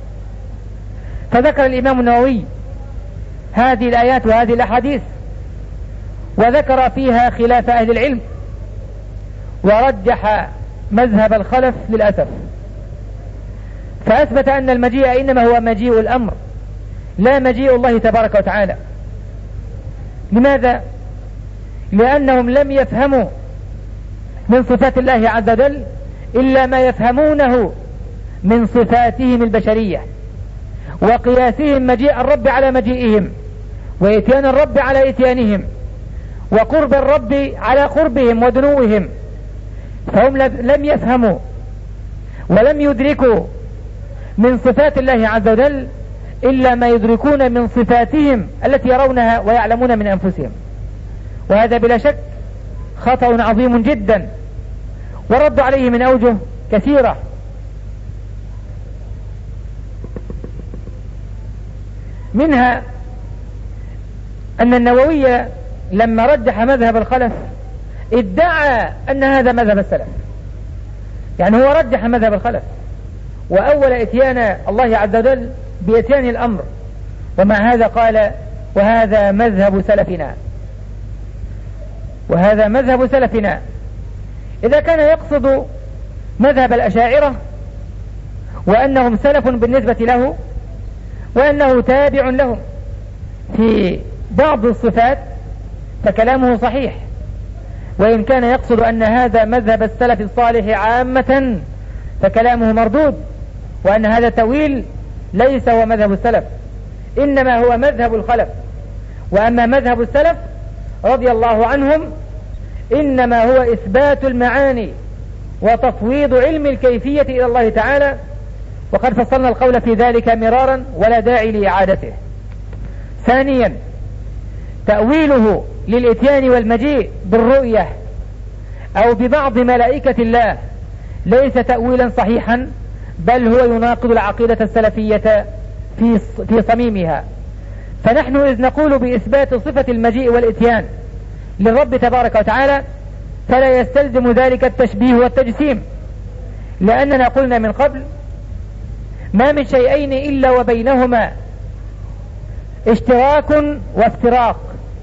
فذكر الإمام النووي هذه الآيات وهذه الأحاديث، وذكر فيها خلاف أهل العلم، ورجح مذهب الخلف للأسف، فأثبت أن المجيء إنما هو مجيء الأمر لا مجيء الله تبارك وتعالى. لماذا؟ لأنهم لم يفهموا من صفات الله عز وجل إلا ما يفهمونه من صفاتهم البشرية، وقياسهم مجيء الرب على مجيئهم، وإتيان الرب على إتيانهم، وقرب الرب على قربهم ودنوهم. فهم لم يفهموا ولم يدركوا من صفات الله عز وجل إلا ما يدركون من صفاتهم التي يرونها ويعلمون من أنفسهم، وهذا بلا شك خطأ عظيم جدا، ورد عليه من أوجه كثيرة. منها أن النووي لما رجح مذهب الخلف ادعى أن هذا مذهب السلف، يعني هو رجح مذهب الخلف وأول إتيان الله عز وجل بإتيان الأمر، ومع هذا قال: وهذا مذهب سلفنا، وهذا مذهب سلفنا. إذا كان يقصد مذهب الأشاعرة وأنهم سلف بالنسبة له، وأنه تابع لهم في بعض الصفات، فكلامه صحيح. وإن كان يقصد أن هذا مذهب السلف الصالح عامة، فكلامه مردود، وأن هذا التأويل ليس هو مذهب السلف، إنما هو مذهب الخلف. وأما مذهب السلف رضي الله عنهم إنما هو إثبات المعاني وتفويض علم الكيفية إلى الله تعالى، وقد فصلنا القول في ذلك مرارا ولا داعي لإعادته. ثانيا، تأويله للإتيان والمجيء بالرؤية أو ببعض ملائكة الله ليس تأويلا صحيحا، بل هو يناقض العقيدة السلفية في صميمها. فنحن إذ نقول بإثبات صفة المجيء والإتيان للرب تبارك وتعالى، فلا يستلزم ذلك التشبيه والتجسيم، لأننا قلنا من قبل: ما من شيئين إلا وبينهما اشتراك وافتراق.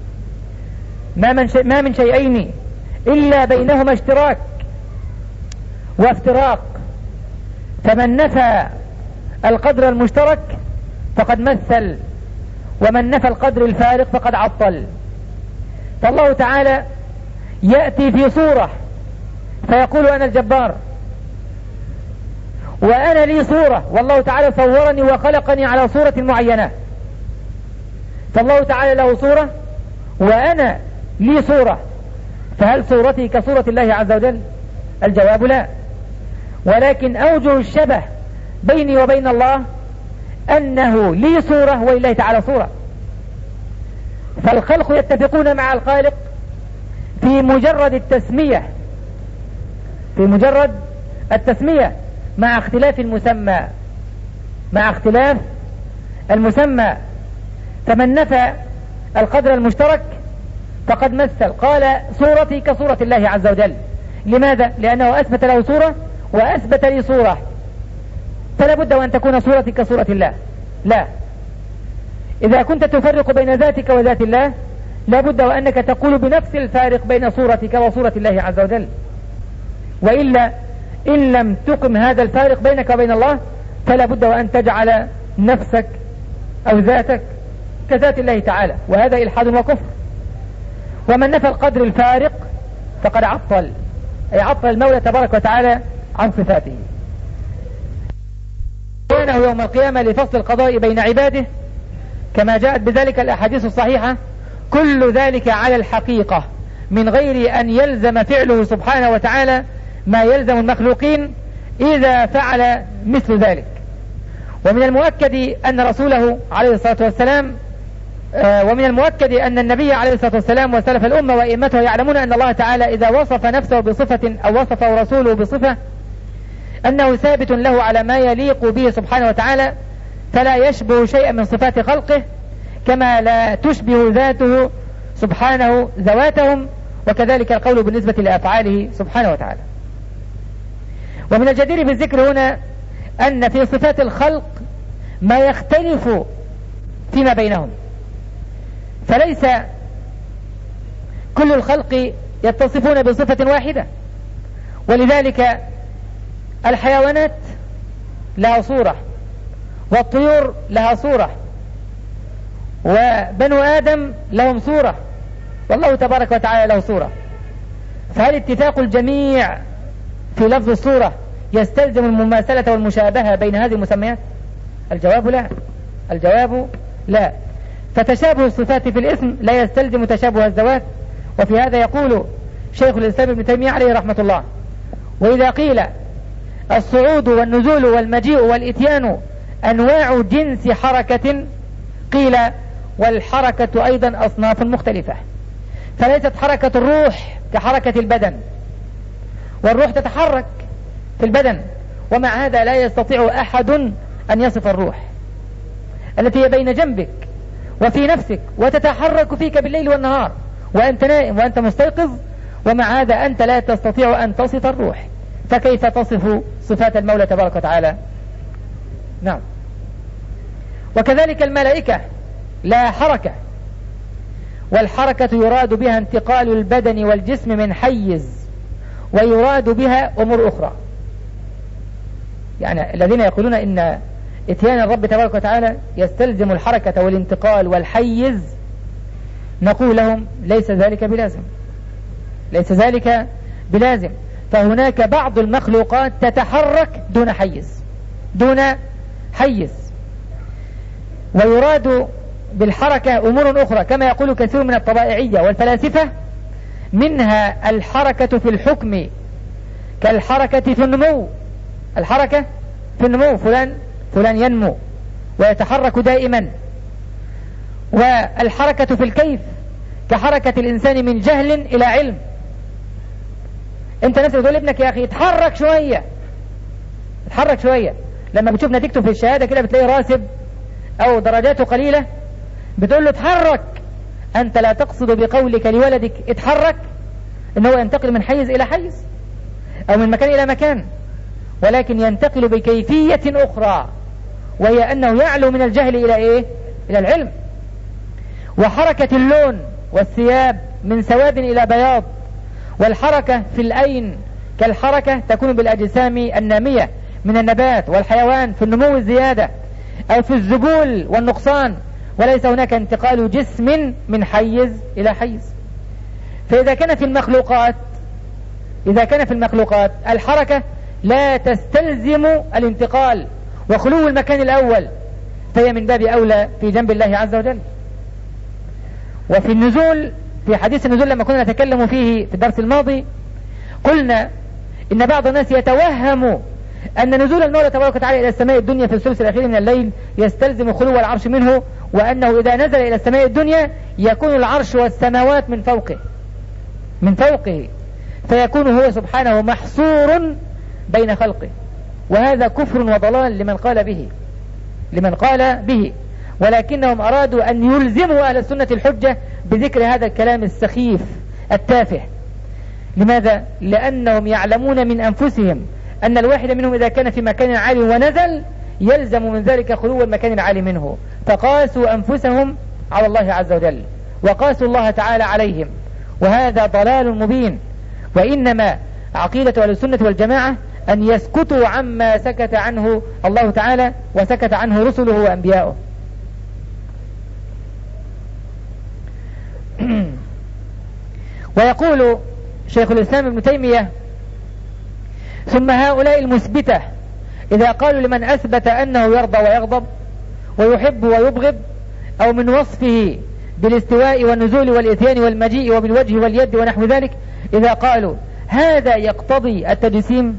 ما من شيئين إلا بينهما اشتراك وافتراق، فمن نفى القدر المشترك فقد مثل، ومن نفى القدر الفارق فقد عطل. فالله تعالى يأتي في صورة فيقول: أنا الجبار، وأنا لي صورة، والله تعالى صورني وخلقني على صورة معينة. فالله تعالى له صورة وأنا لي صورة، فهل صورتي كصورة الله عز وجل؟ الجواب لا. ولكن أوجه الشبه بيني وبين الله أنه لي صورة ولله تعالى صورة. فالخلق يتفقون مع الخالق في مجرد التسمية مع اختلاف المسمى. فمن نفى القدر المشترك فقد مثل، قال صورتي كصورة الله عز وجل. لماذا؟ لأنه أثبت له صورة وأثبت لي صورة، فلا بد وأن تكون صورتي كصورة الله. لا، إذا كنت تفرق بين ذاتك وذات الله لا بد وأنك تقول بنفس الفارق بين صورتك وصورة الله عز وجل، وإلا إن لم تقم هذا الفارق بينك وبين الله فلا بد وأن تجعل نفسك أو ذاتك كذات الله تعالى، وهذا إلحاد وكفر. ومن نفى القدر الفارق فقد عطل المولى تبارك وتعالى عن صفاته. كانه يوم القيامة لفصل القضاء بين عباده كما جاءت بذلك الأحاديث الصحيحة، كل ذلك على الحقيقة من غير أن يلزم فعله سبحانه وتعالى ما يلزم المخلوقين إذا فعل مثل ذلك. ومن المؤكد أن رسوله عليه الصلاة والسلام ومن المؤكد أن النبي عليه الصلاة والسلام وسلف الأمة وإمتها يعلمون أن الله تعالى إذا وصف نفسه بصفة أو وصفه رسوله بصفة أنه ثابت له على ما يليق به سبحانه وتعالى، فلا يشبه شيئا من صفات خلقه كما لا تشبه ذاته سبحانه ذواتهم، وكذلك القول بالنسبة لأفعاله سبحانه وتعالى. ومن الجدير بالذكر هنا أن في صفات الخلق ما يختلف فيما بينهم، فليس كل الخلق يتصفون بصفة واحدة، ولذلك الحيوانات لها صورة، والطيور لها صورة، وبنو آدم لهم صورة، والله تبارك وتعالى له صورة. فهل اتفاق الجميع في لفظ الصورة يستلزم المماثلة والمشابهة بين هذه المسميات؟ الجواب لا. فتشابه الصفات في الاسم لا يستلزم تشابه الذوات. وفي هذا يقول شيخ الإسلام ابن تيمية عليه رحمة الله: وإذا قيل الصعود والنزول والمجيء والإتيان أنواع جنس حركة قيل والحركة أيضا أصناف مختلفة، فليست حركة الروح كحركة البدن، والروح تتحرك في البدن، ومع هذا لا يستطيع أحد أن يصف الروح التي هي بين جنبك وفي نفسك وتتحرك فيك بالليل والنهار وأنت نائم وأنت مستيقظ، ومع هذا أنت لا تستطيع أن تصف الروح، فكيف تصف صفات المولى تبارك وتعالى؟ نعم. وكذلك الملائكة لا حركة، والحركة يراد بها انتقال البدن والجسم من حيز، ويراد بها أمور أخرى. يعني الذين يقولون إن إتيان الرب تبارك وتعالى يستلزم الحركة والانتقال والحيز، نقول لهم ليس ذلك بلازم. فهناك بعض المخلوقات تتحرك دون حيز، ويراد بالحركة أمور أخرى كما يقول كثير من الطبائعية والفلاسفة، منها الحركة في الحكم كالحركة في النمو. الحركة في النمو، فلان ينمو ويتحرك دائما. والحركة في الكيف كحركة الإنسان من جهل إلى علم. انت نفسك تقول لابنك يا أخي اتحرك شوية، لما بتشوف نتيجته في الشهادة كده بتلاقيه راسب أو درجاته قليلة، بتقول له اتحرك. أنت لا تقصد بقولك لولدك اتحرك إنه ينتقل من حيز إلى حيز أو من مكان إلى مكان، ولكن ينتقل بكيفية أخرى، وهي أنه يعلو من الجهل إلى العلم. وحركة اللون والثياب من سواد إلى بياض، والحركة في الأين كالحركة تكون بالأجسام النامية من النبات والحيوان في النمو الزيادة أو في الذبول والنقصان، وليس هناك انتقال جسم من حيز إلى حيز. فإذا كان في المخلوقات الحركة لا تستلزم الانتقال وخلو المكان الأول، فهي من باب أولى في جنب الله عز وجل. وفي النزول، في حديث النزول لما كنا نتكلم فيه في الدرس الماضي، قلنا إن بعض الناس يتوهم أن نزول المولى تبارك وتعالى إلى السماء الدنيا في الثلث الأخير من الليل يستلزم خلو العرش منه، وأنه إذا نزل إلى السماء الدنيا يكون العرش والسماوات من فوقه فيكون هو سبحانه محصور بين خلقه. وهذا كفر وضلال لمن قال به، ولكنهم أرادوا أن يلزموا أهل السنة الحجة بذكر هذا الكلام السخيف التافه. لماذا؟ لأنهم يعلمون من أنفسهم أن الواحد منهم إذا كان في مكان عالي ونزل يلزم من ذلك خلو المكان العالي منه، فقاسوا أنفسهم على الله عز وجل وقاسوا الله تعالى عليهم، وهذا ضلال مبين. وإنما عقيدة أهل السنة والجماعة أن يسكتوا عما سكت عنه الله تعالى وسكت عنه رسله وأنبياؤه. ويقول شيخ الإسلام ابن تيمية: ثم هؤلاء المثبتة إذا قالوا لمن أثبت أنه يرضى ويغضب ويحب ويبغض، أو من وصفه بالاستواء والنزول والإتيان والمجيء وبالوجه واليد ونحو ذلك، إذا قالوا هذا يقتضي التجسيم،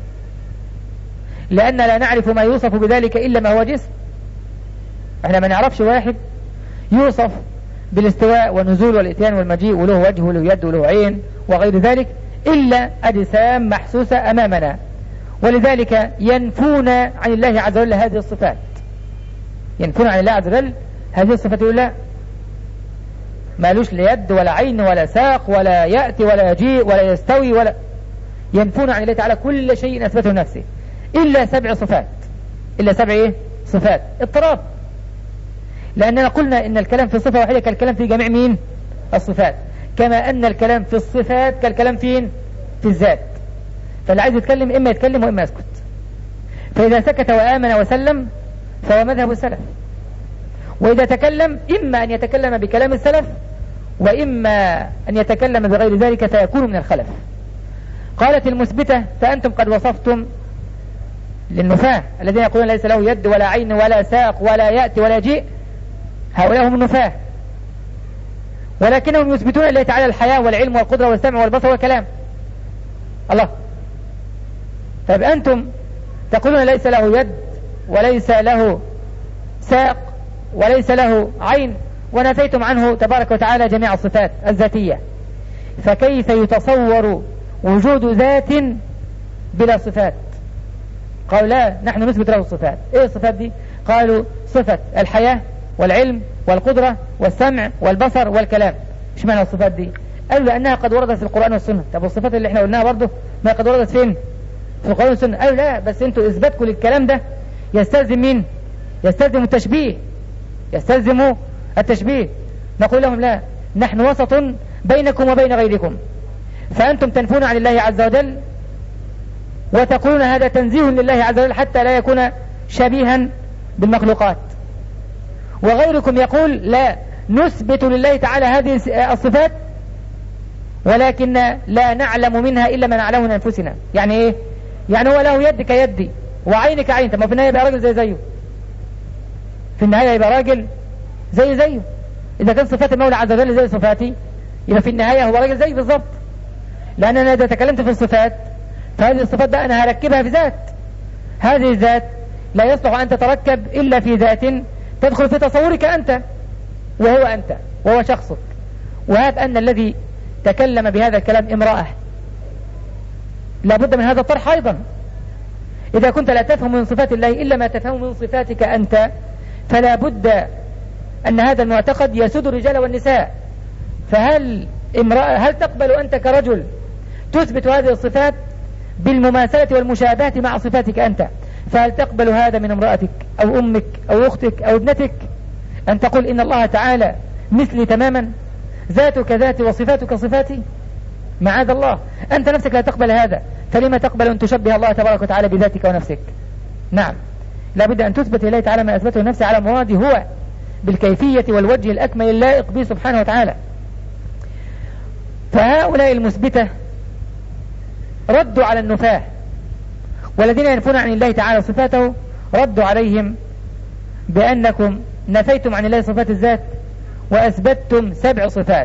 لأن لا نعرف ما يوصف بذلك إلا ما هو جسم. احنا ما نعرفش واحد يوصف بالاستواء والنزول والإتيان والمجيء وله وجه وله يد وله عين وغير ذلك إلا أجسام محسوسة أمامنا، ولذلك ينفون عن الله عز وجل هذه الصفات، ينفون عن الله عز وجل هذه الصفات، يقول لا مالوش ليد ولا عين ولا ساق ولا يأتي ولا يجيء ولا يستوي ولا، ينفون عن الله تعالى كل شيء أثبته نفسه إلا 7 صفات، إلا 7 صفات اضطراب، لأننا قلنا إن الكلام في صفة واحدة كالكلام في جميع مين؟ الصفات، كما أن الكلام في الصفات كالكلام فين؟ في الذات. فاللي عايز يتكلم إما يتكلم وإما يسكت، فإذا سكت وآمن وسلم فهو مذهب السلف، وإذا تكلم إما أن يتكلم بكلام السلف وإما أن يتكلم بغير ذلك فيكون من الخلف. قالت المثبتة: فأنتم قد وصفتم للنفاة الذين يقولون ليس له يد ولا عين ولا ساق ولا يأتي ولا يجيء، هؤلاء هم النفاة، ولكنهم يثبتون لله تعالى الحياة والعلم والقدرة والسمع والبصر والكلام. الله، طيب أنتم تقولون ليس له يد وليس له ساق وليس له عين، ونفيتم عنه تبارك وتعالى جميع الصفات الذاتية، فكيف يتصور وجود ذات بلا صفات؟ قالوا لا، نحن نثبت له الصفات. ايه الصفات دي؟ قالوا صفة الحياة والعلم والقدرة والسمع والبصر والكلام. ايش معنى الصفات دي؟ قالوا لأنها قد وردت في القرآن والسنة. طب والصفات اللي احنا قلناها برضه ما قد وردت فين؟ في القرآن والسنة. قالوا لا، بس انتوا اثباتكم للكلام ده يستلزم مين؟ يستلزم التشبيه، يستلزم التشبيه. نقول لهم لا، نحن وسط بينكم وبين غيركم، فأنتم تنفون عن الله عز وجل وتقولون هذا تنزيه لله عز وجل حتى لا يكون شبيها بالمخلوقات، وغيركم يقول لا، نثبت لله تعالى هذه الصفات ولكن لا نعلم منها إلا ما نعلمه من أنفسنا. يعني إيه؟ يعني هو له يد كيدي وعين كعين، طب ما في النهاية يبقى راجل زيه، في النهاية يبقى راجل زيه. إذا كان صفات المولى عز وجل زي صفاتي يبقى في النهاية هو راجل زي بالضبط، لأن أنا إذا تكلمت في الصفات فهذه الصفات بقى أنا هركبها في ذات، هذه الذات لا يصلح أن تتركب إلا في ذات تدخل في تصورك أنت وهو أنت وهو شخصك. وهذا أن الذي تكلم بهذا الكلام امرأة، لابد من هذا الطرح أيضا. إذا كنت لا تفهم من صفات الله إلا ما تفهم من صفاتك أنت، فلا بد أن هذا المعتقد يسود الرجال والنساء. فهل هل تقبل أنت كرجل تثبت هذه الصفات بالمماثلة والمشابهة مع صفاتك أنت؟ فهل تقبل هذا من امرأتك أو أمك أو أختك أو ابنتك، أن تقول إن الله تعالى مثلي تماما، ذاتك ذاتي وصفاتك صفاتي؟ معاذ الله، أنت نفسك لا تقبل هذا، فلما تقبل أن تشبه الله تبارك وتعالى بذاتك ونفسك؟ نعم، لابد أن تثبت لله تعالى ما أثبته نفسه على مراده هو بالكيفية والوجه الأكمل اللائق به سبحانه وتعالى. فهؤلاء المثبتة ردوا على النفاة، والذين ينفون عن الله تعالى صفاته ردوا عليهم بأنكم نفيتم عن الله صفات الذات وأثبتتم 7 صفات،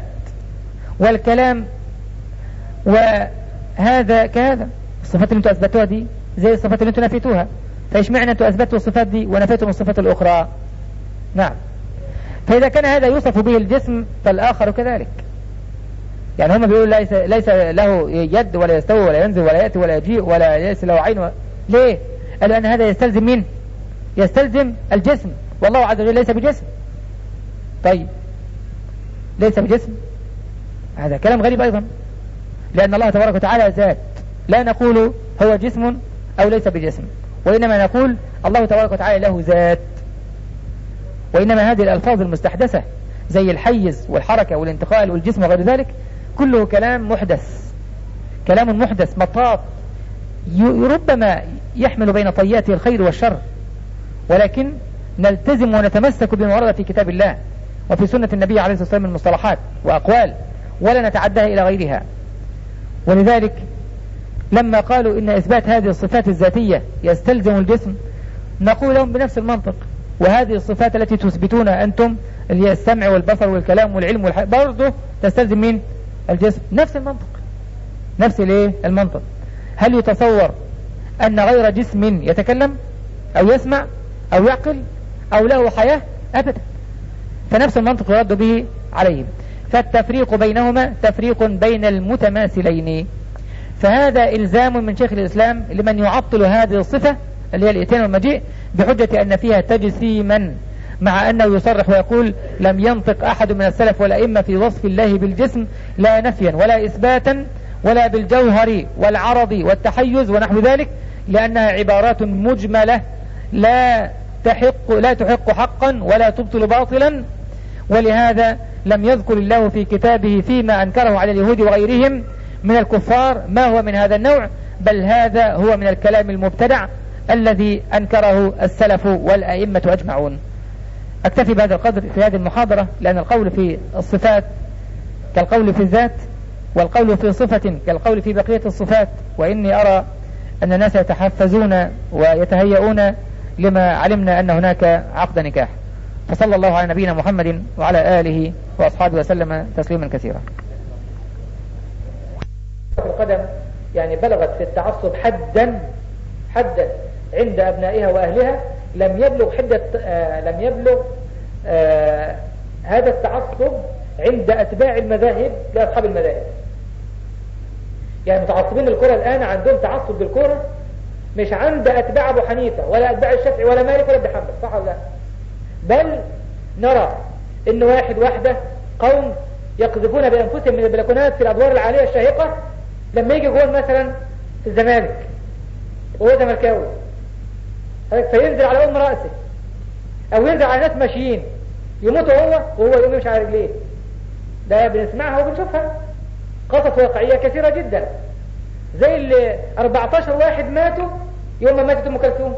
والكلام وهذا كهذا. الصفات اللي انتم أثبتوها دي زي الصفات اللي انتم نفيتوها، فايش معنى انتم اثبتوا الصفات دي ونفيتم الصفات الاخرى؟ نعم. فاذا كان هذا يوصف به الجسم فالاخر كذلك. يعني هم بيقولوا ليس له يد ولا يستوي ولا ينزل ولا ياتي ولا يجيء ولا ليس له عين ليه؟ قالوا ان هذا يستلزم مين؟ يستلزم الجسم، والله عز وجل ليس بجسم. طيب ليس بجسم، هذا كلام غريب ايضا، لان الله تبارك وتعالى ذات، لا نقول هو جسم او ليس بجسم، وانما نقول الله تبارك وتعالى له ذات. وانما هذه الالفاظ المستحدثة زي الحيز والحركة والانتقال والجسم وغير ذلك كله كلام محدث، كلام محدث مطاط ربما يحمل بين طياته الخير والشر، ولكن نلتزم ونتمسك بما ورد في كتاب الله وفي سنة النبي عليه الصلاة والسلام من مصطلحات وأقوال، ولا نتعدها إلى غيرها. ولذلك لما قالوا إن إثبات هذه الصفات الذاتية يستلزم الجسم، نقول لهم بنفس المنطق، وهذه الصفات التي تثبتون أنتم اللي هي السمع والبصر والكلام والعلم برضه تستلزم من الجسم، نفس المنطق، نفس المنطق. هل يتصور أن غير جسم يتكلم أو يسمع أو يعقل أو له حياة؟ أبدا. فنفس المنطق يرد به عليهم. فالتفريق بينهما تفريق بين المتماثلين. فهذا إلزام من شيخ الإسلام لمن يعطل هذه الصفة اللي هي الإتيان والمجيء بحجة أن فيها تجسيما، مع أنه يصرح ويقول لم ينطق أحد من السلف والأئمة في وصف الله بالجسم لا نفيا ولا إثباتا ولا بالجوهر والعرض والتحيز ونحو ذلك، لأنها عبارات مجملة لا تحق حقا ولا تبطل باطلا. ولهذا لم يذكر الله في كتابه فيما أنكره على اليهود وغيرهم من الكفار ما هو من هذا النوع، بل هذا هو من الكلام المبتدع الذي أنكره السلف والأئمة أجمعون. أكتفي بهذا القدر في هذه المحاضرة، لأن القول في الصفات كالقول في الذات، والقول في صفة كالقول في بقية الصفات، وإني أرى أن الناس يتحفزون ويتهيئون لما علمنا أن هناك عقد نكاح. فصلى الله على نبينا محمد وعلى آله وأصحابه وسلم تسليما كثيرا. القدم يعني بلغت في التعصب حدا عند أبنائها وأهلها، لم يبلغ هذا التعصب عند أتباع المذاهب لأصحاب المذاهب. يعني متعصبين الكرة الآن عندهم تعصب بالكرة مش عند أتباع أبو حنيفة ولا أتباع الشافعي ولا مالك ولا ابن حنبل، صح ولا لا؟ بل نرى إن واحدة قوم يقذفون بأنفسهم من البلكونات في الأدوار العالية الشاهقة، لما يجي جول مثلا في الزمالك وهو زملكاوي فينزل على أم رأسه أو ينزل على ناس ماشيين يموتوا وهو يقوم يمشي على رجليه. ده بنسمعها وبنشوفها قصص واقعية كثيرة جدا، زي اللي 14 واحد ماتوا يوم ما ماتت أم كلثوم،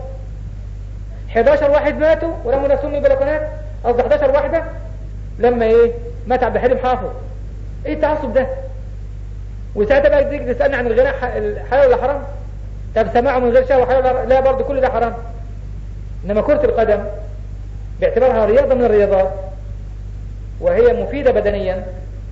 11 واحد ماتوا ورموا نفسهم من البلكونات، قصدي 11 واحدة لما مات عبد الحليم حافظ. ايه التعصب ده؟ وساعتها بقى تيجي تسألني عن الغناء حلال ولا حرام؟ طب سماعه من غير شهوة حلال ولا لا؟ برضه كل ده حرام. انما كرة القدم باعتبارها رياضة من الرياضات وهي مفيدة بدنيا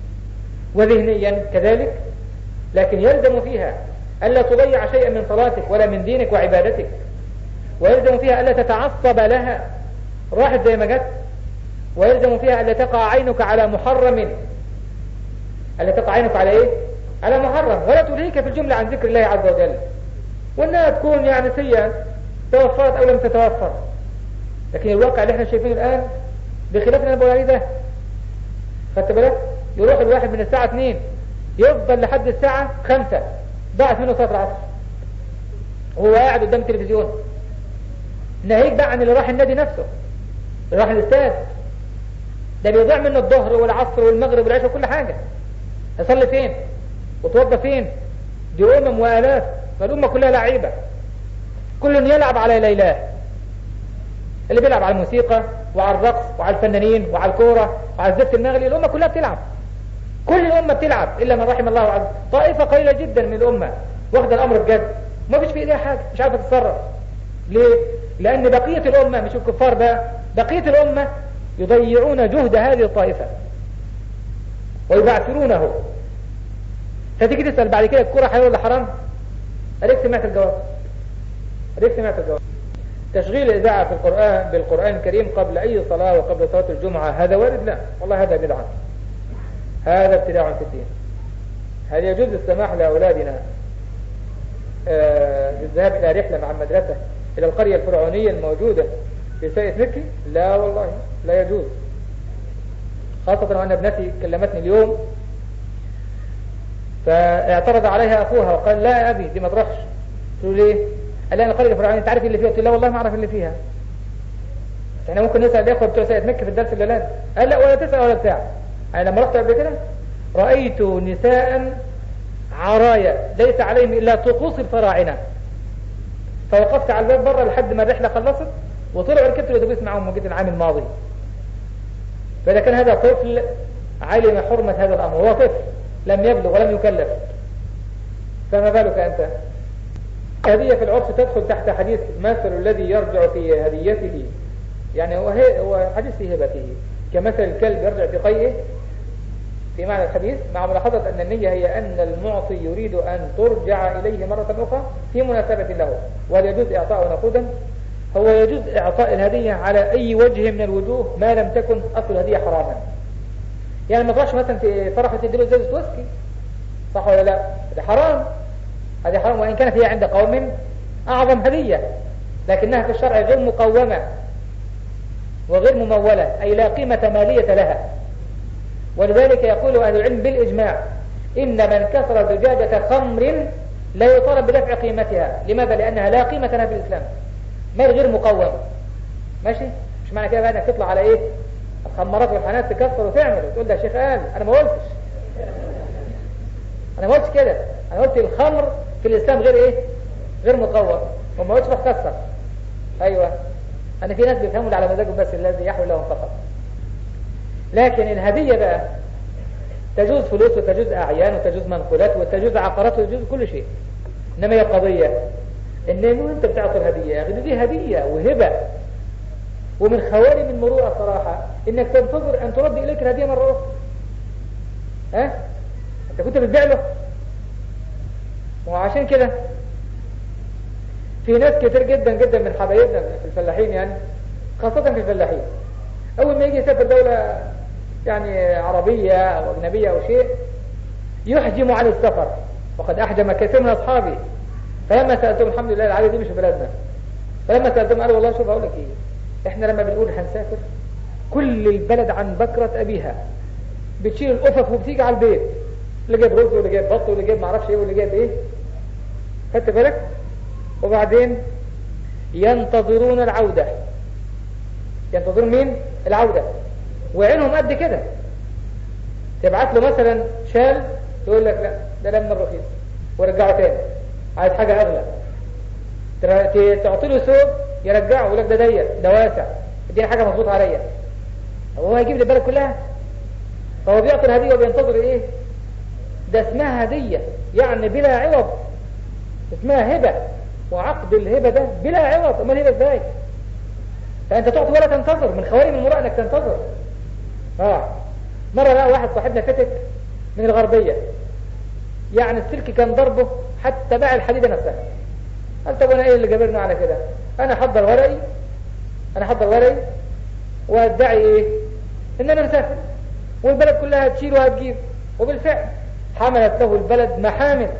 وذهنيا كذلك، لكن يلزم فيها ألا تضيع شيئا من صلاتك ولا من دينك وعبادتك، ويلزم فيها ألا تتعصب لها راحت زي ما جت، ويلزم فيها ألا تقع عينك على محرم، ألا تقع عينك على ايه؟ على محرم، ولا تلهيك في الجملة عن ذكر الله عز وجل، وانها تكون يعني سيئة توفرت او لم تتوفر. لكن الواقع اللي احنا شايفينه الان بخلاف اللي انا بقول عليه ده. خدت بالك؟ يروح الواحد من الساعة 2 يفضل لحد الساعة 5 ضاعت منه صلاة العصر وهو قاعد قدام التلفزيون. ناهيك بقى عن اللي راح النادي نفسه، اللي راح الاستاد، ده بيضيع منه الظهر والعصر والمغرب والعشاء وكل حاجة. يصلي فين وتوضى فين؟ دي وآلاف، فالأمة كلها لعيبة، كل يلعب على ليلاه، اللي بيلعب على الموسيقى وعلى الرقص وعلى الفنانين وعلى الكورة وعلى الزفت المغلي. الأمة كلها بتلعب، كل الأمة بتلعب إلا من رحم الله عز وجل. طائفة قليلة جدا من الأمة واخد الأمر بجد، ما فيش في إيديها حاجة، مش عارفة تتصرف. ليه؟ لأن بقية الأمة مش الكفار بقى، بقية الأمة يضيعون جهد هذه الطائفة ويبعثرونه. فتيجي تسأل بعد كده الكرة حلال ولا حرام؟ أليك سمعت الجواب؟ هذيك سمعت الجواب. تشغيل الإذاعة في القرآن بالقرآن الكريم قبل أي صلاة وقبل صلاة الجمعة هذا وارد؟ لا والله، هذا بدعة، هذا ابتداع في الدين. هل يجوز السماح لأولادنا بالذهاب إلى رحلة مع المدرسة إلى القرية الفرعونية الموجودة في ساقية مكي؟ لا والله لا يجوز، خاصة وأن ابنتي كلمتني اليوم فاعترض عليها أخوها وقال لا يا أبي دي ما تروحش. قلت له ليه؟ قال لي أنا القرية الفرعونية تعرف اللي فيها؟ قلت له لا والله ما أعرف اللي فيها. احنا ممكن نسأل الإخوة بتوع ساقية مكي في الدرس الليلات. قال لا ولا تسأل ولا بتاع. أنا لما رحت قبل كده رأيت نساء عرايا ليس عليهم إلا طقوس الفراعنة، فوقفت على الباب بره لحد ما الرحلة خلصت وطلعوا ركبت الأتوبيس معهم وجيت العام الماضي. فإذا كان هذا طفل علم حرمة هذا الأمر، هو طفل لم يبلغ ولم يكلف، فما بالك أنت؟ هدية في العرف تدخل تحت حديث مثل الذي يرجع في هديته، يعني هو حديث في هبته كمثل الكلب يرجع في قيئه في معنى الحديث، مع ملاحظة أن النية هي أن المعطي يريد أن ترجع إليه مرة أخرى في مناسبة له، وهل يجوز إعطاء نقودا؟ هو يجوز إعطاء الهدية على أي وجه من الوجوه ما لم تكن أصل الهدية حراما. يعني ما تروحش مثلا في فرح تديله زيادة ويسكي، صح ولا لا؟ هذا حرام، هذا حرام، وإن كانت هي عند قوم أعظم هدية، لكنها في الشرع غير مقومة وغير ممولة، أي لا قيمة مالية لها. ولذلك يقول أهل العلم بالإجماع إن من كسر زجاجة خمر لا يطالب بدفع قيمتها. لماذا؟ لأنها لا قيمة لها في الإسلام، مال غير مقوم. ماشي؟ مش معنى كده بقى انك تطلع على ايه الخمارات والحانات تكسر وتعمل وتقول ده شيخ قال. انا ما قلتش كده، انا قلت الخمر في الإسلام غير ايه؟ غير مقوم، وما قلتش روح كسر. ايوه، انا في ناس بيفهموا على مزاجهم بس الذي يحول لهم فقط. لكن الهدية بقى تجوز فلوس وتجوز أعيان وتجوز منقولات وتجوز عقارات وتجوز كل شيء. إنما هي قضية إن أنت بتعطي الهدية يا أخي، دي هدية وهبة، ومن خوارم المروءة صراحة إنك تنتظر أن ترد إليك الهدية مرة أخرى. أنت كنت بتبيع له. وعشان كده في ناس كتير جدا جدا من حبايبنا في الفلاحين، يعني خاصة في الفلاحين، أول ما يجي يسافر دولة يعني عربية أو أجنبية أو شيء يحجم عن السفر، وقد أحجم كثير من أصحابي. فلما سألتهم، الحمد لله العادة دي مش في بلدنا، فلما سألتهم قالوا والله شوف أقول لك إيه، إحنا لما بنقول هنسافر كل البلد عن بكرة أبيها بتشيل الأفق وبتيجي على البيت، اللي جايب رز واللي جايب بط واللي جايب معرفش إيه واللي جايب إيه، خدت بالك؟ وبعدين ينتظرون العودة. ينتظرون مين؟ العودة، وعينهم قد كده. تبعت له مثلا شال يقول لك لا ده لا من الرخيص ورجعه تاني، عايز حاجة أغلى. تعطي له ثوب يرجعه يقول لك ده ضيق ده واسع، اديني حاجة مظبوط عليا. هو هيجيب لي البلد كلها؟ فهو بيعطي الهدية وبينتظر ايه؟ ده اسمها هدية يعني بلا عوض، اسمها هبة، وعقد الهبة ده بلا عوض. امال الهبة ازاي؟ فانت تعطي ولا تنتظر، من خوارم المروءة انك تنتظر. مرة بقى واحد صاحبنا فتك من الغربية، يعني السلك كان ضربه حتى باع الحديدة نفسها. قال طب انا ايه اللي جابرنا على كده؟ انا حضر ورقي وادعي ايه؟ ان انا مسافر والبلد كلها هتشيل وهتجيب. وبالفعل حملت له البلد محامل،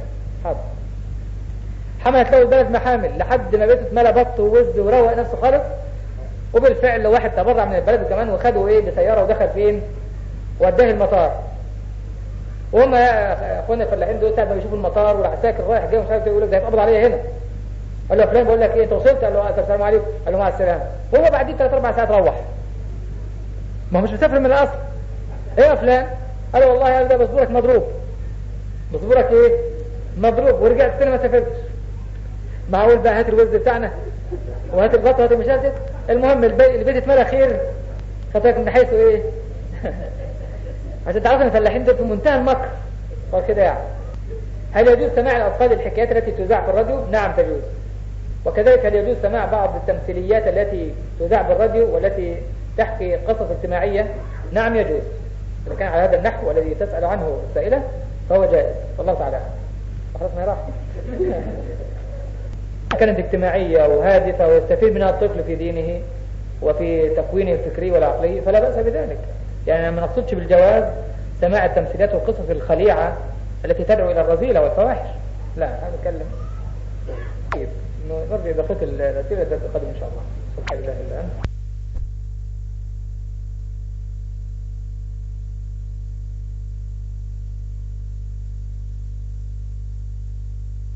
حملت له البلد محامل لحد ما بيته اتملى بط ووز وروق نفسه خالص. وبالفعل واحد تبرع من البلد كمان وخده ايه بسيارة ودخل فين؟ وداه المطار. وهم يا اخوانا الفلاحين دول ساعة ما بيشوفوا المطار والعساكر رايح جاي مش عارف يقول لك ده هيتقبض عليا هنا. قال له فلان بقول لك ايه انت وصلت؟ قال له السلام عليكم. قال له مع السلامه. هو بعدين 3-4 ساعات روح، ما هو مش مسافر من الاصل. ايه يا فلان؟ قال له والله ده باسبورك مضروب. باسبورك ايه؟ مضروب. ورجعت تاني ما سافرتش. معقول بقى هات الوز بتاعنا وهات الغطا وهات المشاهد. المهم البيت اتملى خير، خطاك من حيث ايه؟ عشان تعرفوا ان الفلاحين دول في منتهى المكر. قال كده يعني. هل يجوز سماع الاطفال الحكايات التي تذاع في الراديو؟ نعم تجوز. وكذلك هل يجوز سماع بعض التمثيليات التي تذاع بالراديو والتي تحكي قصص اجتماعية؟ نعم يجوز، إذا كان على هذا النحو الذي تسأل عنه السائلة فهو جائز، والله تعالى خلاص ما راح. كانت اجتماعية وهادفة ويستفيد منها الطفل في دينه وفي تكوينه الفكري والعقلي فلا بأس بذلك. يعني ما نقصدش بالجواز سماع التمثيلات والقصص الخليعة التي تدعو إلى الرذيلة والفواحش، لا هذا نتكلم طيب نرجع بقية الأسئلة القادمة إن شاء الله. سبحان الله.